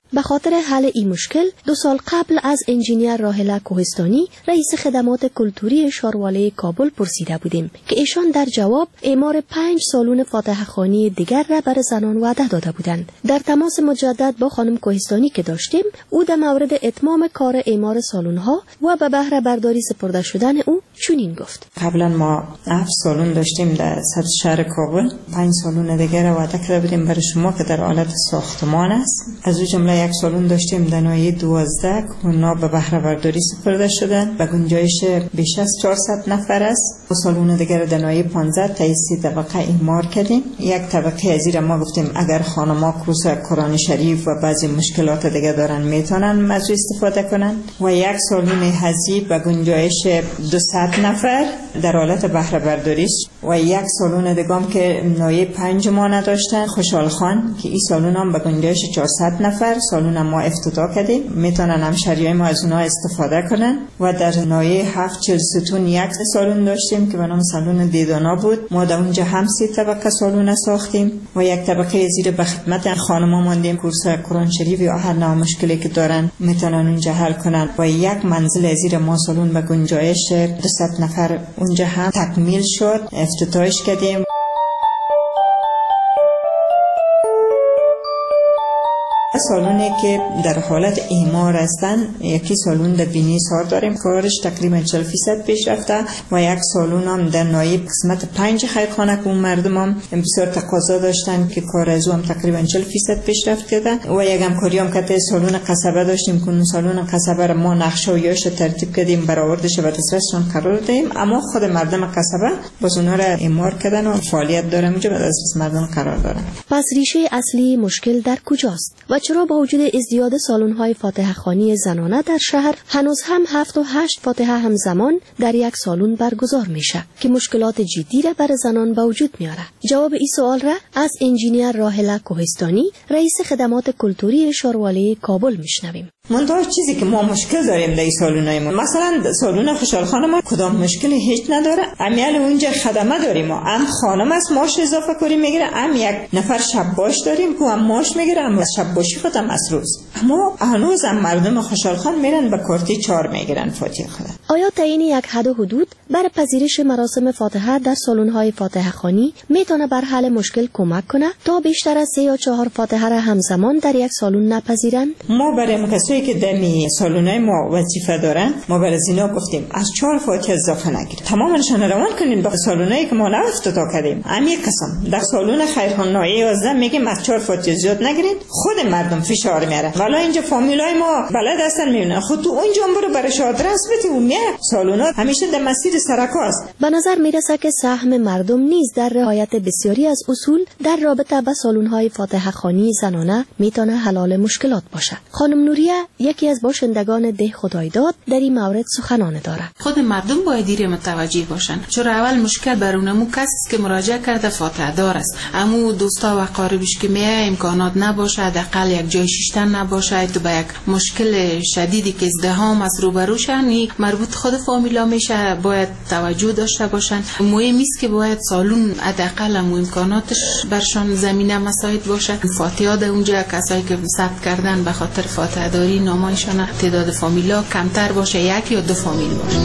به خاطر حل این مشکل دو سال قبل از انجینیر راهله کوهستانی رئیس خدمات کلتوری شارواله کابل پرسیده بودیم که ایشان در جواب اعمار پنج سالن فاتحه خوانی دیگر را برای زنان وعده داده بودند. در تماس مجدد با خانم کوهستانی که داشتیم، او در مورد اتمام کار اعمار سالن‌ها و به بهره برداری سپرده شدن او چنین گفت: قبلا ما هفت سالن داشتیم در سر شهر کابل، پنج سالن دیگر وعده کرده بودیم برای شما که در حالت ساختمان است. از او جمله یک سالن داشتیم در ناحیه دوازده که اونا به بهره برداری سپرده شدن و گنجایش بیش از چهارصد نفر است. و سالن دیگر در ناحیه پانزده تا سی طبقه اعمار کردیم. یک طبقه از این ما گفتیم اگر خانم‌ها کورس قرآن شریف و بعضی مشکلات دیگه دارن میتونن از استفاده کنن. و یک سالن حزی به گنجایش دویست نفر در حالت بهره برداری و یک سالن دیگه که ناحیه پنج ما نداشتن، خوشحال خان، که این سالن هم به گنجایش چهارصد نفر سالن ما افتتاح کردیم. میتونن همشهریای ما از اونها استفاده کنن. و در ناحیه هفت چهل ستون یک سالن داشتیم که به نام سالن دیدانا بود. ما در اونجا هم سه طبقه سالن ساختیم و یک طبقه زیر به خدمت خانم‌ها ماندیم. کورس قرآن شریف یا هر نوع مشکلی که دارن میتونن اونجا حل کنن. و یک منزل زیر ما سالن به گنجایش دویست نفر اونجا هم تکمیل شد، افتتاحش کردیم. سالونی که در حالت اعمار هستند، یکی سالون در بینی سار داریم کارش تقریبا چهل درصد پیش رفته و یک سالون هم در نایب قسمت پنج خیرخانه که اون مردم هم بسیار تقاضا داشتن که کار از هم تقریبا چهل درصد پیش رفت کرده. و یک همکاری هم که سالون قصبه داشتیم که اون سالون قصبه را ما نقشه و یاش ترتیب کردیم، برآوردش و دسترسشون قرار دادیم، اما خود مردم قصبه باز اونها را اعمار کردن و فعالیت دارن اونجا به دسترس مردم قرار دارن. پس ریشه اصلی مشکل در کجاست و چرا با وجود ازدیاد سالن‌های فاتحه خوانی زنانه در شهر هنوز هم هفت و هشت فاتحه همزمان در یک سالن برگزار میشه که مشکلات جدی را بر زنان به وجود میاره؟ جواب این سوال را از انجینیر راهله کوهستانی رئیس خدمات کلتوری شارواله کابل میشنویم. منتها چیزی که ما مشکل داریم در سالونای ما، مثلا سالون خوشحال خان ما کدام مشکلی هیچ نداره. امیال اونجا خدمه داریم، ما هم خانم است ماش اضافه کاری میگیره، هم یک نفر شب باش داریم که هم ماش میگیره، هم شب باشی خود هم از روز. اما هنوز هم مردم خوشحال خان میرن به کارتی چهار میگیرن فاتحه خدا. آیا تعیین یک حد و حدود برای پذیرش مراسم فاتحه در سالن‌های فاتحه خوانی میتونه بر حل مشکل کمک کنه تا بیشتر از سه یا چهار فاتحه را همزمان در یک سالن نپذیرند؟ ما برای کسایی که در سالن‌های ما وظیفه دارن، ما برای اینا گفتیم از چهار فاتحه اضافه نگیرید، تمامشون روان کنین به سالن‌هایی که ما نه افتتاح کردیم. هم یک قسم در سالن خیرخان ناحیه یازده میگیم از چهار فاتحه زیاد نگیرید، خود مردم فشار میاره. والا اینجا فامیلای ما بلد هستن میبینن، خود تو اونجا برو برای آدرس بدی و میاد. سالن‌ها همیشه در مسیر سرکا است. به نظر میرسه که سهم مردم نیز در رعایت بسیاری از اصول در رابطه با سالن‌های فاتحه خوانی زنانه میتونه حل مشکلات باشه. خانم نوریه یکی از باشندگان ده خدایداد در این مورد سخنان داره. خود مردم باید دیر متوجه باشن، چون اول مشکل برونمو کسی است که مراجعه کرده فاتحه دار است، امو دوستا و اقاربش که میه امکانات نباشه، حداقل یک جای شیشتن نباشه، تو به یک مشکل شدیدی که ازدحام از روبروشن، مربوط خود فامیلا میشه، باید توجه داشته باشن. مهم است که باید سالون حداقل امو امکاناتش برشان زمینه مساعد باشه. فاتحه در اونجا کسایی که ثبت کردن به خاطر فاتحه داری نامایشان تعداد فامیلا کمتر باشه، یک یا دو فامیل باشه.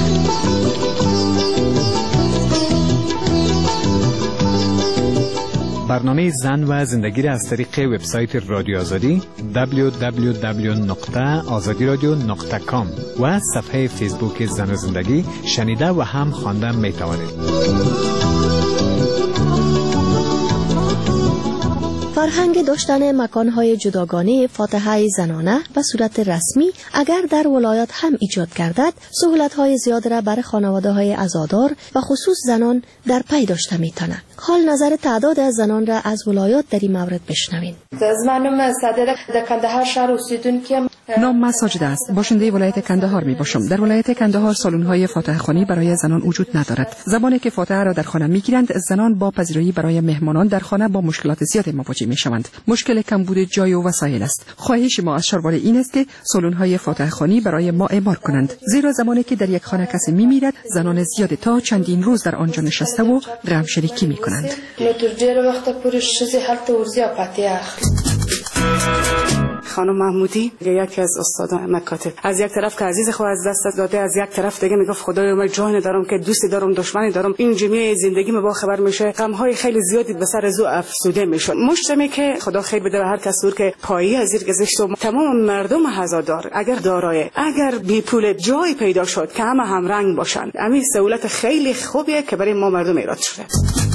برنامه زن و زندگی را از طریق وبسایت رادیو آزادی دبلیو دبلیو دبلیو نقطه آزادی رادیو نقطه کام و صفحه فیسبوک زن و زندگی شنیده و هم خواندن می توانید. فرهنگ داشتن مکانهای جداگانه فاتحه زنانه به صورت رسمی اگر در ولایات هم ایجاد گردد، سهولت‌های زیاد را برای خانواده‌های عزادار و خصوص زنان در پی داشته می‌تونه. حال نظر تعداد از زنان را از ولایات در این مورد بشنوین. زمانم صادق در کندهار شهر اوسیدونکو نام من ساجده است. باشنده ولایت کندهار می باشم. در ولایت کندهار سالن‌های فاتحه خوانی برای زنان وجود ندارد. زمانی که فاتحه را در خانه می‌گیرند، زنان با پذیرایی برای مهمانان در خانه با مشکلات زیاد مواجه می‌شوند. مشکل کمبود جای و وسایل است. خواهش ما از شارواله این است که سالن‌های فاتحه خوانی برای ما اعمار کنند. زیرا زمانی که در یک خانه کسی می‌میرد، زنان زیاد تا چندین روز در آنجا نشسته و غم شریکی می‌کنند. خانم محمودی یکی از استادان مکاتب، از یک طرف که عزیز خو از دست داده، از یک طرف دیگه میگفت خدایا من جان دارم که دوستی دارم دشمنی دارم، این جمعه زندگی ما با خبر میشه، غم های خیلی زیادی به سر زو افسوده میشد. مجتمعی که خدا خیر بده به هر کس که پایی از زیر گذشت و تمام مردم هزادار اگر دارای اگر بی پول جای پیدا شد که همه هم رنگ باشن، همین سهولت خیلی خوبیه که برای ما مردم ایراد شده.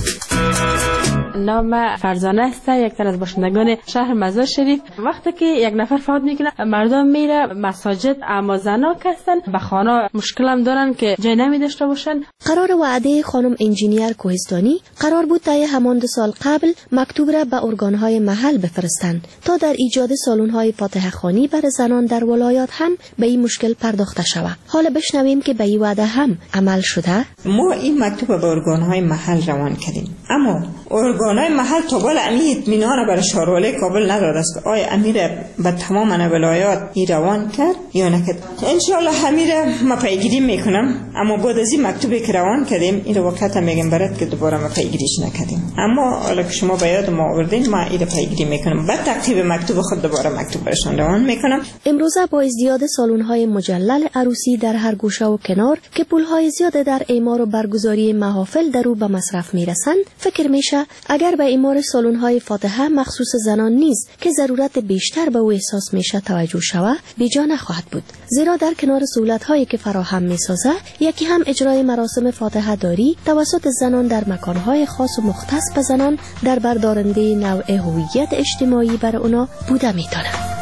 نام فرزانه است، یک تن از باشندگان شهر مزار شریف. وقتی که یک نفر فوت میکنه مردم میره مساجد، اما زنا هستن به خانه مشکلم دارن که جای نمی داشته باشن. قرار وعده خانم انجینیر کوهستانی قرار بود تا همان دو سال قبل مکتوب را به ارگانهای محل بفرستند تا در ایجاد سالن‌های فاتحه خوانی برای زنان در ولایات هم به این مشکل پرداخته شود. حالا بشنویم که به این وعده هم عمل شده. ما این مکتوب به ارگانهای محل روان کردیم، اما ارگانهای محل تا بال امیر اطمینان برای شاروالی کابل نداد است که آیا امیر به تمام ولایات ای روان کرد یا نکرد. انشالله امیر ما پیگیری میکنم، اما بعد از این مکتوبی که روان کردیم این وقت میگم برات که دوباره ما پیگیریش نکردیم، اما حالا که شما باید ما آوردین ما این پیگیری میکنم، بعد تعقیب مکتوب خود دوباره مکتوب برشون روان میکنم. امروزه با ازدیاد سالن‌های مجلل عروسی در هر گوشه و کنار که پول‌های زیاد در اعمار و برگزاری محافل در او به مصرف میرسند، فکر میشه اگر به اعمار سالن‌های فاتحه مخصوص زنان نیست که ضرورت بیشتر به او احساس میشه توجه شود، بیجا نخواهد بود. زیرا در کنار سهولت‌هایی که فراهم میسازه، یکی هم اجرای مراسم فاتحه داری توسط زنان در مکان‌های خاص و مختص به زنان در بردارنده نوع هویت اجتماعی بر اونا بوده میتونه.